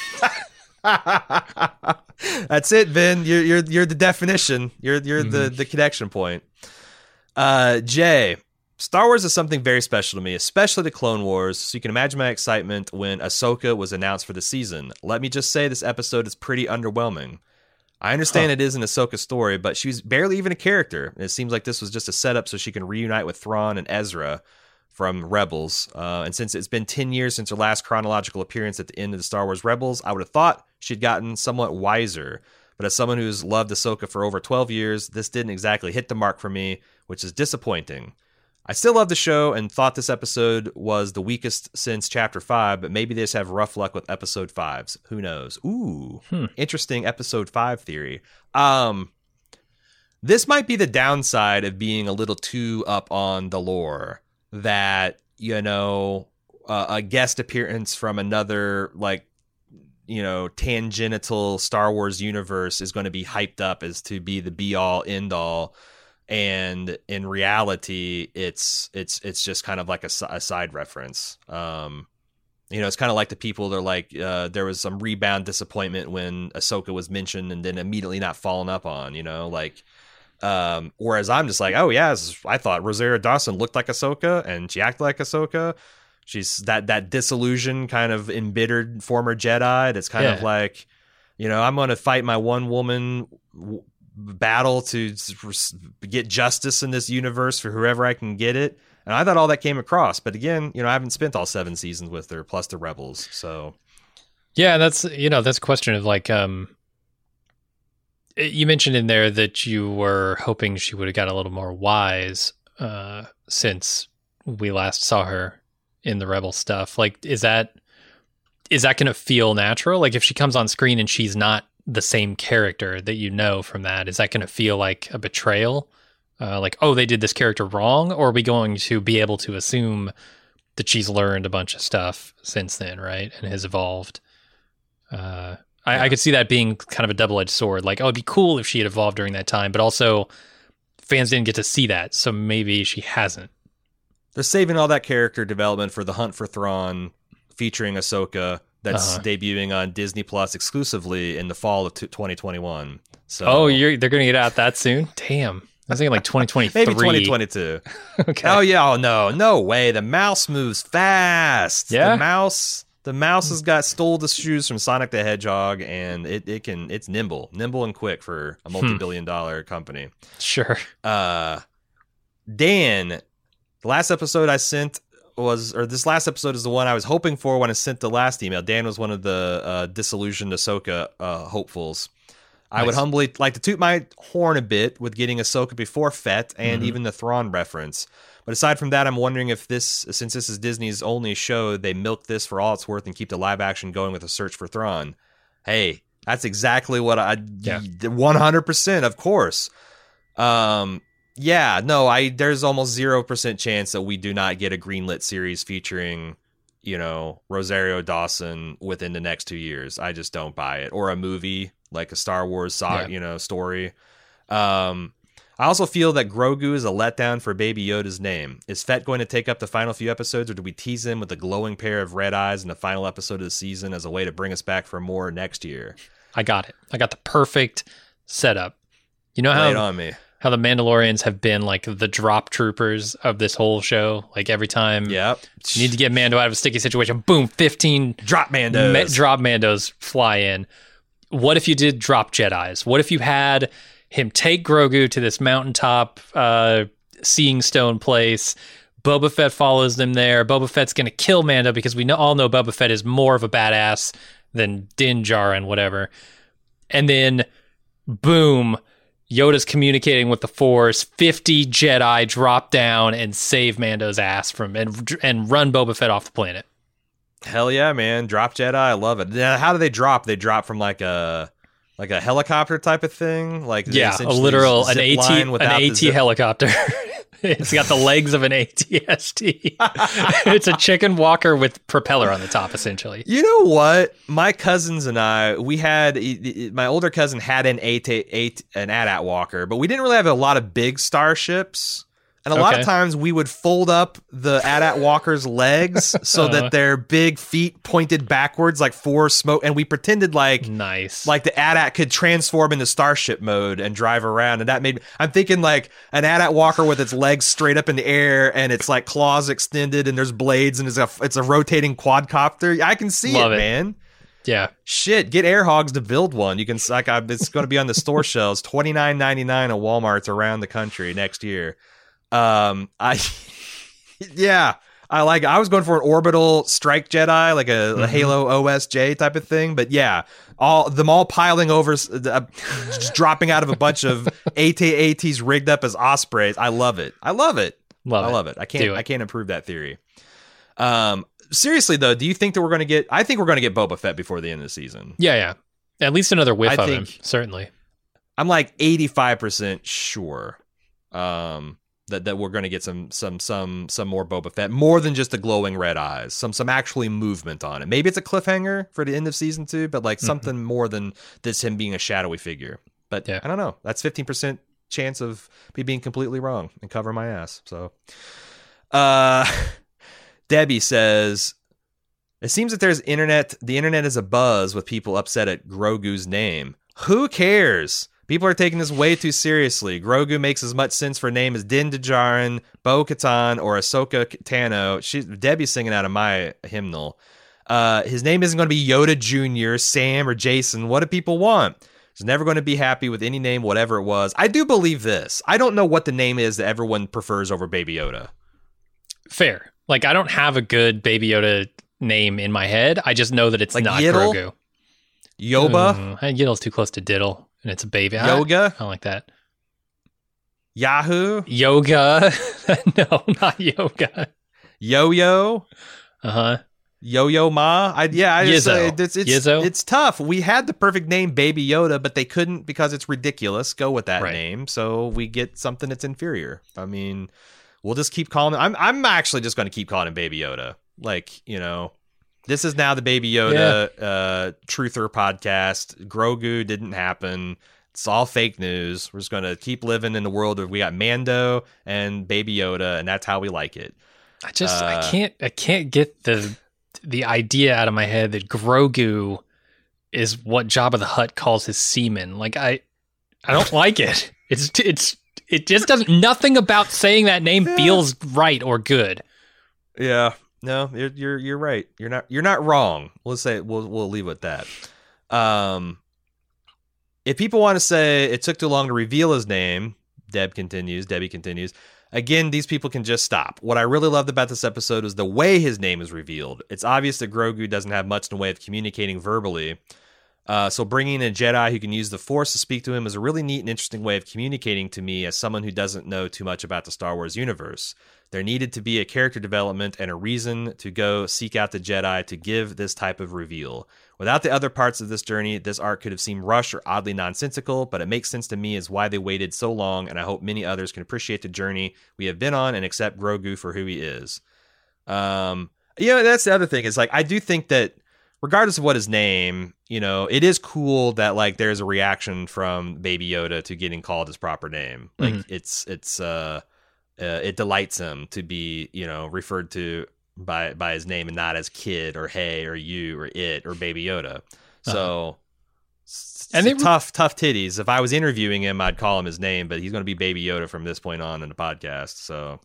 That's it, Vin. You're you're you're the definition. You're you're Mm-hmm. the the connection point. Uh, Jay, Star Wars is something very special to me, especially the Clone Wars. So you can imagine my excitement when Ahsoka was announced for the season. Let me just say, this episode is pretty underwhelming. I understand Huh. it is an Ahsoka story, but she's barely even a character. And it seems like this was just a setup so she can reunite with Thrawn and Ezra from Rebels. Uh, and since it's been ten years since her last chronological appearance at the end of the Star Wars Rebels, I would have thought she'd gotten somewhat wiser. But as someone who's loved Ahsoka for over twelve years, this didn't exactly hit the mark for me, which is disappointing. I still love the show and thought this episode was the weakest since Chapter five, but maybe they just have rough luck with Episode fives. Who knows? Ooh, Hmm. interesting Episode five theory. Um, this might be the downside of being a little too up on the lore, that, you know, uh, a guest appearance from another, like, you know, tangential Star Wars universe is going to be hyped up as to be the be-all, end-all. And in reality, it's it's it's just kind of like a, a side reference. Um, you know, it's kind of like the people that are like, uh, there was some rebound disappointment when Ahsoka was mentioned and then immediately not following up on, you know, like, um, whereas I'm just like, oh yeah, I thought Rosario Dawson looked like Ahsoka and she acted like Ahsoka. She's that, that disillusioned kind of embittered former Jedi. That's kind of Yeah. like, you know, I'm going to fight my one woman w- battle to s- get justice in this universe for whoever I can get it. And I thought all that came across, but again, you know, I haven't spent all seven seasons with her plus the Rebels. So Yeah, that's, you know, that's a question of like, um, you mentioned in there that you were hoping she would have got a little more wise uh, since we last saw her in the Rebel stuff. Like, is that is that going to feel natural? Like, if she comes on screen and she's not the same character that you know from that, is that going to feel like a betrayal? Uh, like, oh, they did this character wrong? Or are we going to be able to assume that she's learned a bunch of stuff since then, right? And has evolved. Uh, I, Yeah. I could see that being kind of a double-edged sword. Like, oh, it'd be cool if she had evolved during that time, but also fans didn't get to see that, so maybe she hasn't. they're saving all that character development for the Hunt for Thrawn featuring Ahsoka that's Uh-huh. debuting on Disney Plus exclusively in the fall of t- twenty twenty-one. So Oh, you're they're going to get out that soon? Damn. I was thinking like twenty twenty-three. maybe twenty twenty-two. Okay. Oh yeah, oh no, no way. The mouse moves fast. Yeah? The mouse the mouse has got stole the shoes from Sonic the Hedgehog, and it, it can it's nimble. Nimble and quick for a multi billion dollar company. Sure. Uh Dan, the last episode I sent was or this last episode is the one I was hoping for when I sent the last email. Dan was one of the uh disillusioned Ahsoka uh hopefuls. I would Nice. humbly like to toot my horn a bit with getting Ahsoka before Fett and Mhm. even the Thrawn reference. But aside from that, I'm wondering if this, since this is Disney's only show, they milk this for all it's worth and keep the live action going with a search for Thrawn. Hey, that's exactly what I, Yeah. one hundred percent, of course. Um, yeah, no, I there's almost zero percent chance that we do not get a greenlit series featuring, you know, Rosario Dawson within the next two years. I just don't buy it. Or a movie like a Star Wars, saga, Yeah. you know, story. Um, I also feel that Grogu is a letdown for Baby Yoda's name. Is Fett going to take up the final few episodes, or do we tease him with a glowing pair of red eyes in the final episode of the season as a way to bring us back for more next year? I got it. I got the perfect setup. You know Lay it how on me. how the Mandalorians have been like the drop troopers of this whole show? Like every time Yep. you need to get Mando out of a sticky situation, boom, fifteen Drop Mandos. Ma- drop Mandos fly in. What if you did drop Jedis? What if you had him take Grogu to this mountaintop uh, seeing stone place? Boba Fett follows them there. Boba Fett's going to kill Mando because we know, all know Boba Fett is more of a badass than Din Djarin, whatever. And then, boom, Yoda's communicating with the Force. fifty Jedi drop down and save Mando's ass from and and run Boba Fett off the planet. Hell yeah, man! Drop Jedi, I love it. Now, how do they drop? They drop from like a like a helicopter type of thing, like they Yeah, a essentially literal zip an AT line an without the AT zip- helicopter. It's got the legs of an A T S T. It's a chicken walker with propeller on the top, essentially. You know what? My cousins and I, we had my older cousin had an AT, AT an A T A T walker, but we didn't really have a lot of big starships. And a lot Okay. of times we would fold up the A T A T walker's legs so Uh-huh. that their big feet pointed backwards like for smoke, and we pretended like Nice. like the A T A T could transform into starship mode and drive around, and that made I'm thinking like an A T A T walker with its legs straight up in the air and its like claws extended and there's blades and it's a it's a rotating quadcopter. I can see Love it, it. man. yeah. Shit, get Air Hogs to build one. You can like I, it's going to be on the store shelves, twenty-nine ninety-nine at Walmarts around the country next year. Um, I yeah, I like. I was going for an orbital strike Jedi, like a, Mm-hmm. a Halo O S J type of thing. But yeah, all them all piling over, uh, just dropping out of a bunch of A T A Ts rigged up as Ospreys. I love it. I love it. Love I it. love it. I can't. Do it. I can't improve that theory. Um, seriously though, do you think that we're going to get? I think we're going to get Boba Fett before the end of the season. Yeah, yeah. At least another whiff I of him, think- certainly. I'm like eighty-five percent sure um, that that we're going to get some some some some more Boba Fett, more than just the glowing red eyes, some some actually movement on it. Maybe it's a cliffhanger for the end of season two, but like Mhm. something more than this him being a shadowy figure. But Yeah. I don't know. That's fifteen percent chance of me being completely wrong and cover my ass. So, uh, Debbie says, it seems that there's internet. The internet is abuzz with people upset at Grogu's name. Who cares? People are taking this way too seriously. Grogu makes as much sense for a name as Din Djarin, Bo-Katan, or Ahsoka Tano. She, Debbie's singing out of my hymnal. Uh, his name isn't going to be Yoda Junior, Sam, or Jason. What do people want? He's never going to be happy with any name, whatever it was. I do believe this. I don't know what the name is that everyone prefers over Baby Yoda. Fair. Like, I don't have a good Baby Yoda name in my head. I just know that it's Like not Yiddle? Grogu. Yoba? Mm, Yiddle's too close to Diddle, and it's a baby. I- Yoga? I don't like that. Yahoo? Yoga. No, not yoga. Yo-Yo? Uh-huh. Yo-Yo Ma? I, yeah, I just Yizzo. say it's it's, Yizzo? it's tough. We had the perfect name, Baby Yoda, but they couldn't because it's ridiculous. Go with that Right. name, so we get something that's inferior. I mean, we'll just keep calling him. I'm I'm actually just going to keep calling him Baby Yoda. Like, you know, this is now the Baby Yoda uh, Truther podcast. Grogu didn't happen. It's all fake news. We're just going to keep living in the world of we got Mando and Baby Yoda, and that's how we like it. I just Uh, I can't I can't get the the idea out of my head that Grogu is what Jabba the Hutt calls his semen. Like I I don't like it. It's it's it just doesn't nothing about saying that name Yeah. feels right or good. Yeah, no, you're you're you're right. You're not you're not wrong. We'll say we'll we'll leave it at that. Um, if people want to say it took too long to reveal his name, Deb continues. Debbie continues. Again, these people can just stop. What I really loved about this episode is the way his name is revealed. It's obvious that Grogu doesn't have much in the way of communicating verbally. Uh, so bringing in a Jedi who can use the Force to speak to him is a really neat and interesting way of communicating to me as someone who doesn't know too much about the Star Wars universe. There needed to be a character development and a reason to go seek out the Jedi to give this type of reveal. Without the other parts of this journey, this arc could have seemed rushed or oddly nonsensical, but it makes sense to me as why they waited so long, and I hope many others can appreciate the journey we have been on and accept Grogu for who he is. Um, you know, that's the other thing is like, I do think that regardless of what his name, you know, it is cool that like there's a reaction from Baby Yoda to getting called his proper name. Like Mhm. it's, it's, uh, uh, it delights him to be, you know, referred to by by his name and not as kid or hey or you or it or Baby Yoda. So, s- And they were- tough, tough titties. If I was interviewing him, I'd call him his name, but he's going to be Baby Yoda from this point on in the podcast. So,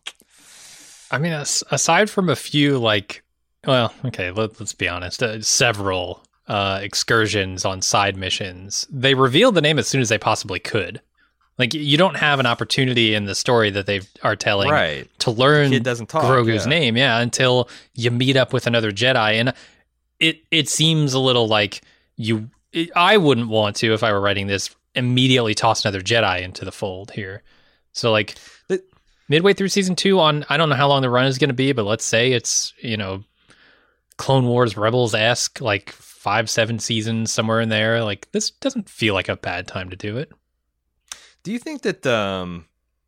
I mean, as- aside from a few, like, well, okay, let, let's be honest, uh, several uh, excursions on side missions, they revealed the name as soon as they possibly could. Like, you don't have an opportunity in the story that they are telling right. to learn Kid doesn't talk. Grogu's yeah. name, yeah, until you meet up with another Jedi. And it, it seems a little like you, it, I wouldn't want to, if I were writing this, immediately toss another Jedi into the fold here. So like But- midway through season two on, I don't know how long the run is going to be, but let's say it's, you know, Clone Wars Rebels-esque, like five, seven seasons, somewhere in there. Like, this doesn't feel like a bad time to do it. Do you think that um,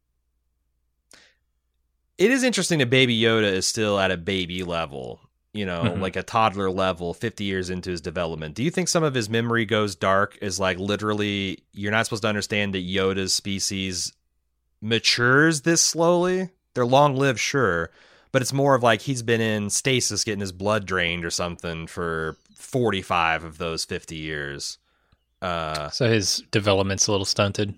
it is interesting that Baby Yoda is still at a baby level, you know, Mhm. like a toddler level, fifty years into his development? Do you think some of his memory goes dark? Is like literally, you're not supposed to understand that Yoda's species matures this slowly? They're long lived, sure, but it's more of like he's been in stasis getting his blood drained or something for forty-five of those fifty years. Uh, So his development's a little stunted.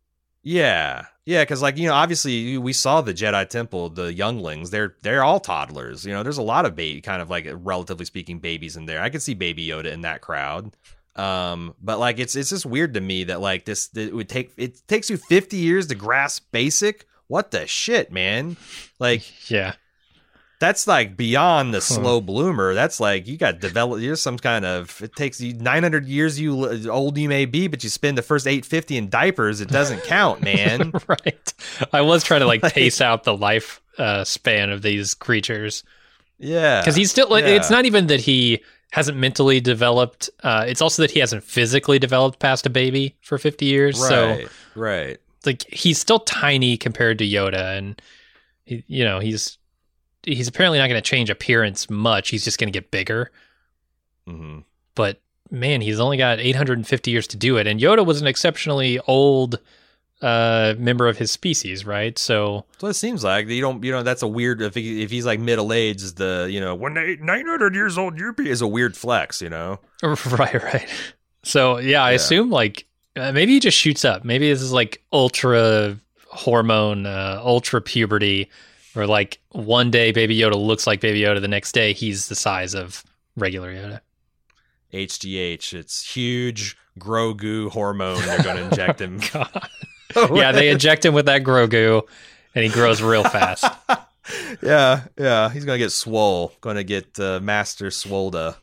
Yeah, yeah, because like you know, obviously we saw the Jedi Temple, the younglings. They're they're all toddlers. You know, there's a lot of baby, kind of like relatively speaking, babies in there. I could see Baby Yoda in that crowd. Um, but like it's it's just weird to me that like this that it would take it takes you fifty years to grasp basic. What the shit, man? Like Yeah. that's like beyond the Huh. slow bloomer. That's like you got develop. You're some kind of. It takes you nine hundred years. You li- old you may be, but you spend the first eight fifty in diapers. It doesn't count, man. Right. I was trying to like Like- pace out the life uh, span of these creatures. Yeah, Because he's still, yeah. it's not even that he hasn't mentally developed. Uh, it's also that he hasn't physically developed past a baby for fifty years. So right, right. like he's still tiny compared to Yoda. And, he, you know, he's, he's apparently not going to change appearance much. He's just going to get bigger. hmm But man, he's only got eight hundred fifty years to do it. And Yoda was an exceptionally old uh, member of his species, right? So So it seems like you don't, you know, that's a weird. If he, if he's like middle aged, the you know when they nine hundred years old, you be is a weird flex, you know. right, right. So yeah, I Yeah. assume like uh, maybe he just shoots up. Maybe this is like ultra hormone, uh, ultra puberty, or like one day Baby Yoda looks like Baby Yoda, the next day he's the size of regular Yoda. H G H, it's huge Grogu hormone. They're going to inject him. God. Yeah, they inject him with that Grogu, and he grows real fast. yeah, yeah. He's gonna get swole. Gonna get uh, Master Swolda.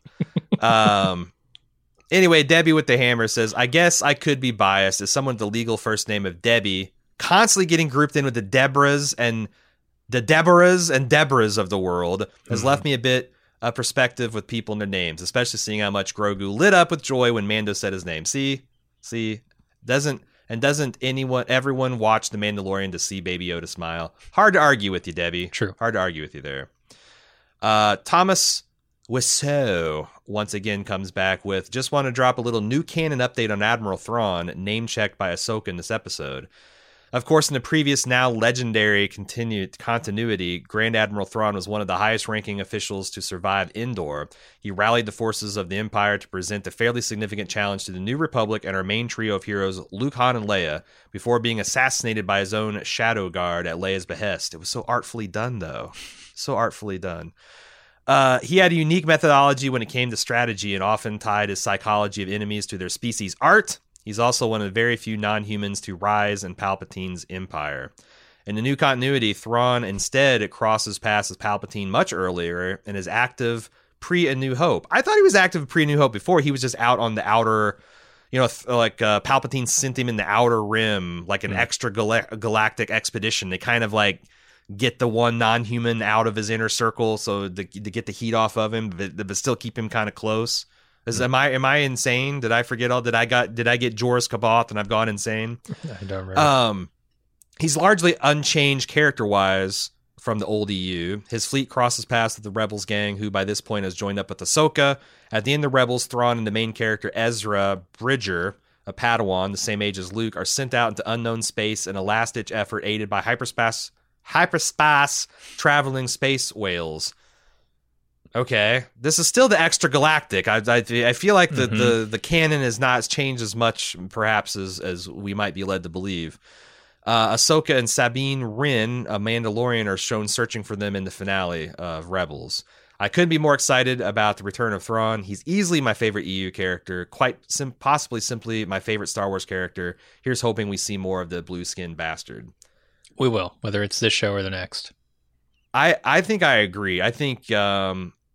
um. Anyway, Debbie with the hammer says, "I guess I could be biased as someone with the legal first name of Debbie, constantly getting grouped in with the Deborahs and the Deborahs and Deborahs of the world has Mhm. left me a bit of perspective with people and their names, especially seeing how much Grogu lit up with joy when Mando said his name. See, see, doesn't." And doesn't anyone, everyone watch The Mandalorian to see Baby Yoda smile? Hard to argue with you, Debbie. True. Hard to argue with you there. Uh, Thomas Wiseau once again comes back with, just want to drop a little new canon update on Admiral Thrawn, name-checked by Ahsoka in this episode. Of course, in the previous, now legendary continued continuity, Grand Admiral Thrawn was one of the highest-ranking officials to survive Endor. He rallied the forces of the Empire to present a fairly significant challenge to the New Republic and our main trio of heroes, Luke, Han, and Leia, before being assassinated by his own Shadow Guard at Leia's behest. It was so artfully done, though. So artfully done. Uh, he had a unique methodology when it came to strategy and often tied his psychology of enemies to their species' art. He's also one of the very few non-humans to rise in Palpatine's empire. In the new continuity, Thrawn instead crosses paths with Palpatine much earlier and is active pre-A New Hope. I thought he was active pre-A New Hope before. He was just out on the outer, you know, th- like uh, Palpatine sent him in the outer rim, like an Mm. extra gal- galactic expedition. They kind of like get the one non-human out of his inner circle, so to, to get the heat off of him, but, but still keep him kind of close. Is, am I am I insane? Did I forget all? Did I got? Did I get Joris Kaboth and I've gone insane? I don't remember. Um, he's largely unchanged character wise from the old E U. His fleet crosses paths with the Rebels gang, who by this point has joined up with Ahsoka. At the end, the Rebels, Thrawn, and the main character Ezra Bridger, a Padawan the same age as Luke, are sent out into unknown space in a last-ditch effort aided by hyperspace hyperspace traveling space whales. Okay, this is still the extra galactic. I, I, I feel like the, Mhm. the, the canon has not changed as much, perhaps, as, as we might be led to believe. Uh, Ahsoka and Sabine Wren, a Mandalorian, are shown searching for them in the finale of Rebels. I couldn't be more excited about the return of Thrawn. He's easily my favorite E U character, quite sim- possibly simply my favorite Star Wars character. Here's hoping we see more of the blue-skinned bastard. We will, whether it's this show or the next. I, I think I agree. I think um,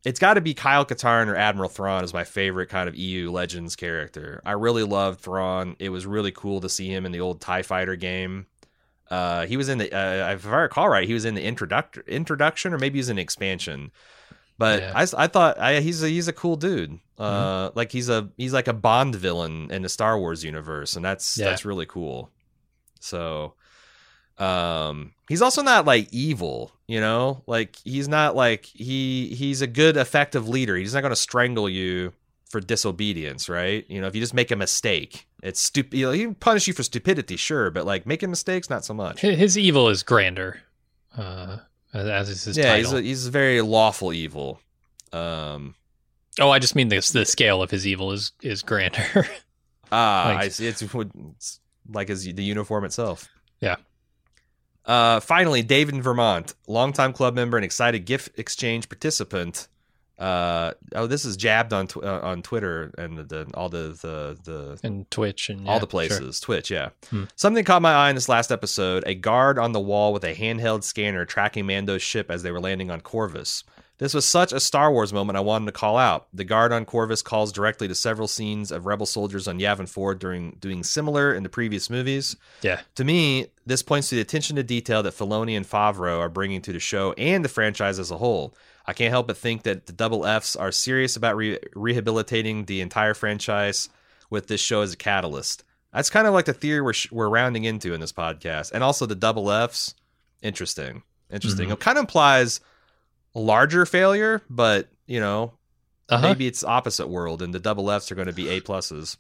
it's got to be Kyle Katarn or Admiral Thrawn is my favorite kind of E U Legends character. I really loved Thrawn. It was really cool to see him in the old TIE Fighter game. Uh, he was in the, uh, if I recall right, he was in the introduct- introduction or maybe he was in the expansion. But Yeah. I, I thought I, he's a, he's a cool dude. Uh, Mm-hmm. like he's a he's like a Bond villain in the Star Wars universe, and that's Yeah. that's really cool. So, um, he's also not like evil, you know. Like he's not like he he's a good, effective leader. He's not going to strangle you for disobedience, right? You know, if you just make a mistake, it's stupid. You know, he can punish you for stupidity, sure, but like making mistakes, not so much. His his evil is grander, uh, as is his Yeah, title. he's a, he's a very lawful evil. Um. Oh, I just mean the the scale of his evil is is grander. Ah, Like- I see. It's, it's like his, the uniform itself. Yeah. Uh, finally, David in Vermont, longtime club member and excited gift exchange participant. Uh, oh, this is jabbed on tw- uh, on Twitter and the, the all the the the and Twitch and all yeah, the places. sure. Twitch, yeah. Hmm. Something caught my eye in this last episode: a guard on the wall with a handheld scanner tracking Mando's ship as they were landing on Corvus. This was such a Star Wars moment I wanted to call out. The guard on Corvus calls directly to several scenes of rebel soldiers on Yavin four during doing similar in the previous movies. Yeah. To me, this points to the attention to detail that Filoni and Favreau are bringing to the show and the franchise as a whole. I can't help but think that the Double Fs are serious about re- rehabilitating the entire franchise with this show as a catalyst. That's kind of like the theory we're, sh- we're rounding into in this podcast. And also the Double Fs, interesting. Interesting. Mhm. It kind of implies a larger failure, but, you know, Uh-huh. maybe it's opposite world and the Double Fs are going to be A pluses.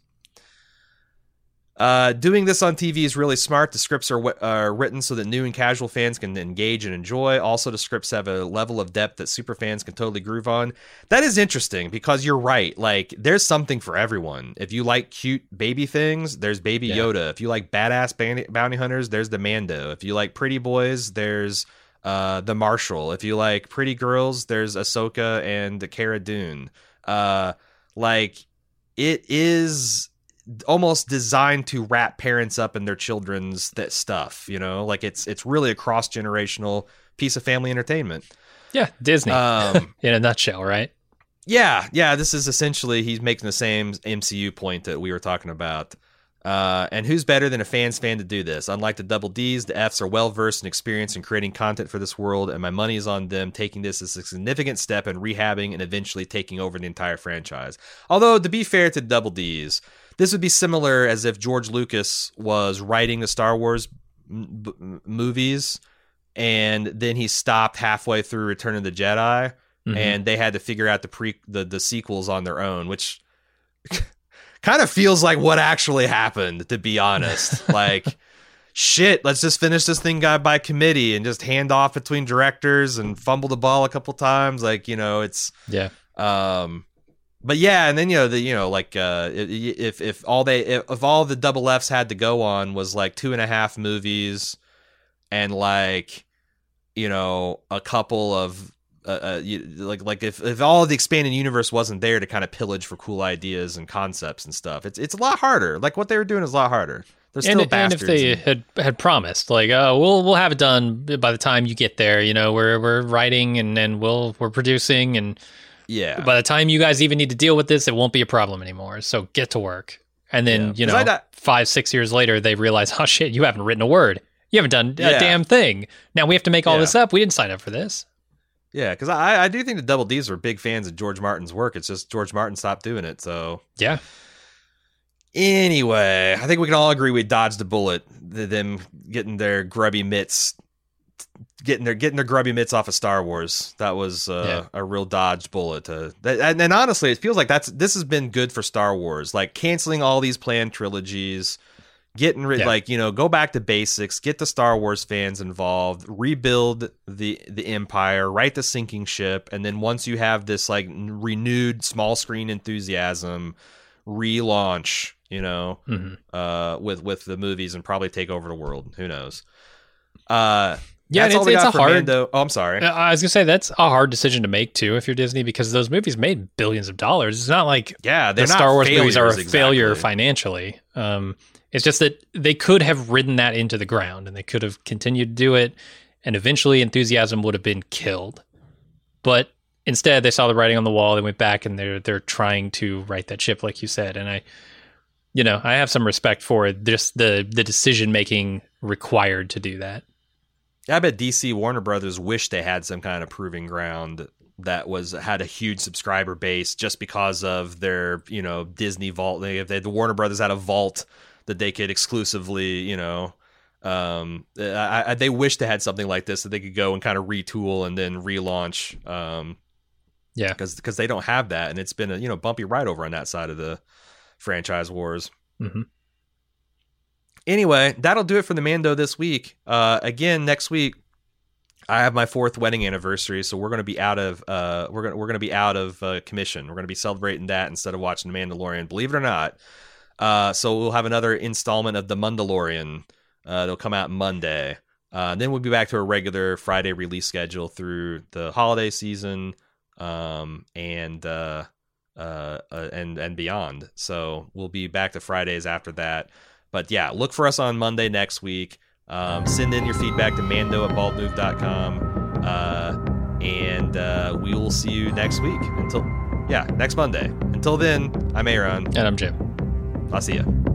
Uh, doing this on T V is really smart. The scripts are w- uh, written so that new and casual fans can engage and enjoy. Also, the scripts have a level of depth that super fans can totally groove on. That is interesting because you're right. Like, there's something for everyone. If you like cute baby things, there's Baby Yeah. Yoda. If you like badass bounty, bounty hunters, there's the Mando. If you like pretty boys, there's uh, the Marshal. If you like pretty girls, there's Ahsoka and Cara Dune. Uh, like, it is almost designed to wrap parents up in their children's that stuff, you know, like it's it's really a cross generational piece of family entertainment. Yeah, Disney Um, in a nutshell, right? yeah, yeah, this is essentially he's making the same M C U point that we were talking about. Uh, and who's better than a fan's fan to do this? Unlike the Double D's, the F's are well versed and experienced in creating content for this world, and my money is on them taking this as a significant step in rehabbing and eventually taking over the entire franchise. Although, to be fair to the Double D's, this would be similar as if George Lucas was writing the Star Wars m- b- movies, and then he stopped halfway through Return of the Jedi, Mhm. and they had to figure out the pre the, the sequels on their own, which kind of feels like what actually happened, to be honest. Like, shit, let's just finish this thing guy by committee and just hand off between directors and fumble the ball a couple times. Like, you know, it's Yeah. um but yeah, and then you know the you know like uh if if all they if, if all the Double F's had to go on was like two and a half movies and like you know a couple of uh, uh you, like like if if all of the expanded universe wasn't there to kind of pillage for cool ideas and concepts and stuff, it's it's a lot harder. Like what they were doing is a lot harder. They're still And, and bastards. if they and- had had promised, like, oh, we'll we'll have it done by the time you get there. You know, we're we're writing and then we'll we're producing, and yeah, by the time you guys even need to deal with this, it won't be a problem anymore. So get to work. And then Yeah. you 'Cause know, I got- five six years later, they realize, oh shit, you haven't written a word. You haven't done a Yeah. damn thing. Now we have to make all Yeah. this up. We didn't sign up for this. yeah, because I I do think the Double D's were big fans of George Martin's work. It's just George Martin stopped doing it. So Yeah. anyway, I think we can all agree we dodged a bullet. th- Them getting their grubby mitts, getting their getting their grubby mitts off of Star Wars. That was uh, Yeah. a real dodged bullet. Uh, that, and, and honestly, it feels like that's this has been good for Star Wars. Like canceling all these planned trilogies, getting rid Yeah. like you know go back to basics, get the Star Wars fans involved, rebuild the the Empire, right the sinking ship, and then once you have this like n- renewed small screen enthusiasm, relaunch. You know, hmm uh, with with the movies and probably take over the world. Who knows? Uh, Yeah, that's and all we it's- got it's a for hard- Mando. Oh, I'm sorry. Uh, I was gonna say that's a hard decision to make too if you're Disney, because those movies made billions of dollars. It's not like Yeah, they're the not Star Wars movies are a failures, failure exactly. financially. Um, it's just that they could have ridden that into the ground and they could have continued to do it, and eventually enthusiasm would have been killed. But instead, they saw the writing on the wall. They went back and they're they're trying to right that ship, like you said. And I, you know, I have some respect for it. Just the the decision making required to do that. I bet D C Warner Brothers wish they had some kind of proving ground that was had a huge subscriber base just because of their, you know, Disney vault. They, if they, the Warner Brothers had a vault that they could exclusively, you know, um, I, I, they wish they had something like this that they could go and kind of retool and then relaunch. Um, yeah, because because they don't have that, and it's been a, you know, bumpy ride over on that side of the franchise wars. Mm-hmm. Anyway, that'll do it for the Mando this week. Uh, again, next week I have my fourth wedding anniversary, so we're going to be out of uh, we're going we're going to be out of uh, commission. We're going to be celebrating that instead of watching The Mandalorian. Believe it or not. Uh, so we'll have another installment of The Mandalorian. Uh, it'll come out Monday. Uh, then we'll be back to a regular Friday release schedule through the holiday season, um, and uh, uh, uh, and and beyond. So we'll be back to Fridays after that. But yeah, look for us on Monday next week. Um, send in your feedback to mando at bald move dot com. Uh, and uh, we will see you next week. Until, yeah, next Monday. Until then, I'm Aaron. And I'm Jim. I'll see you.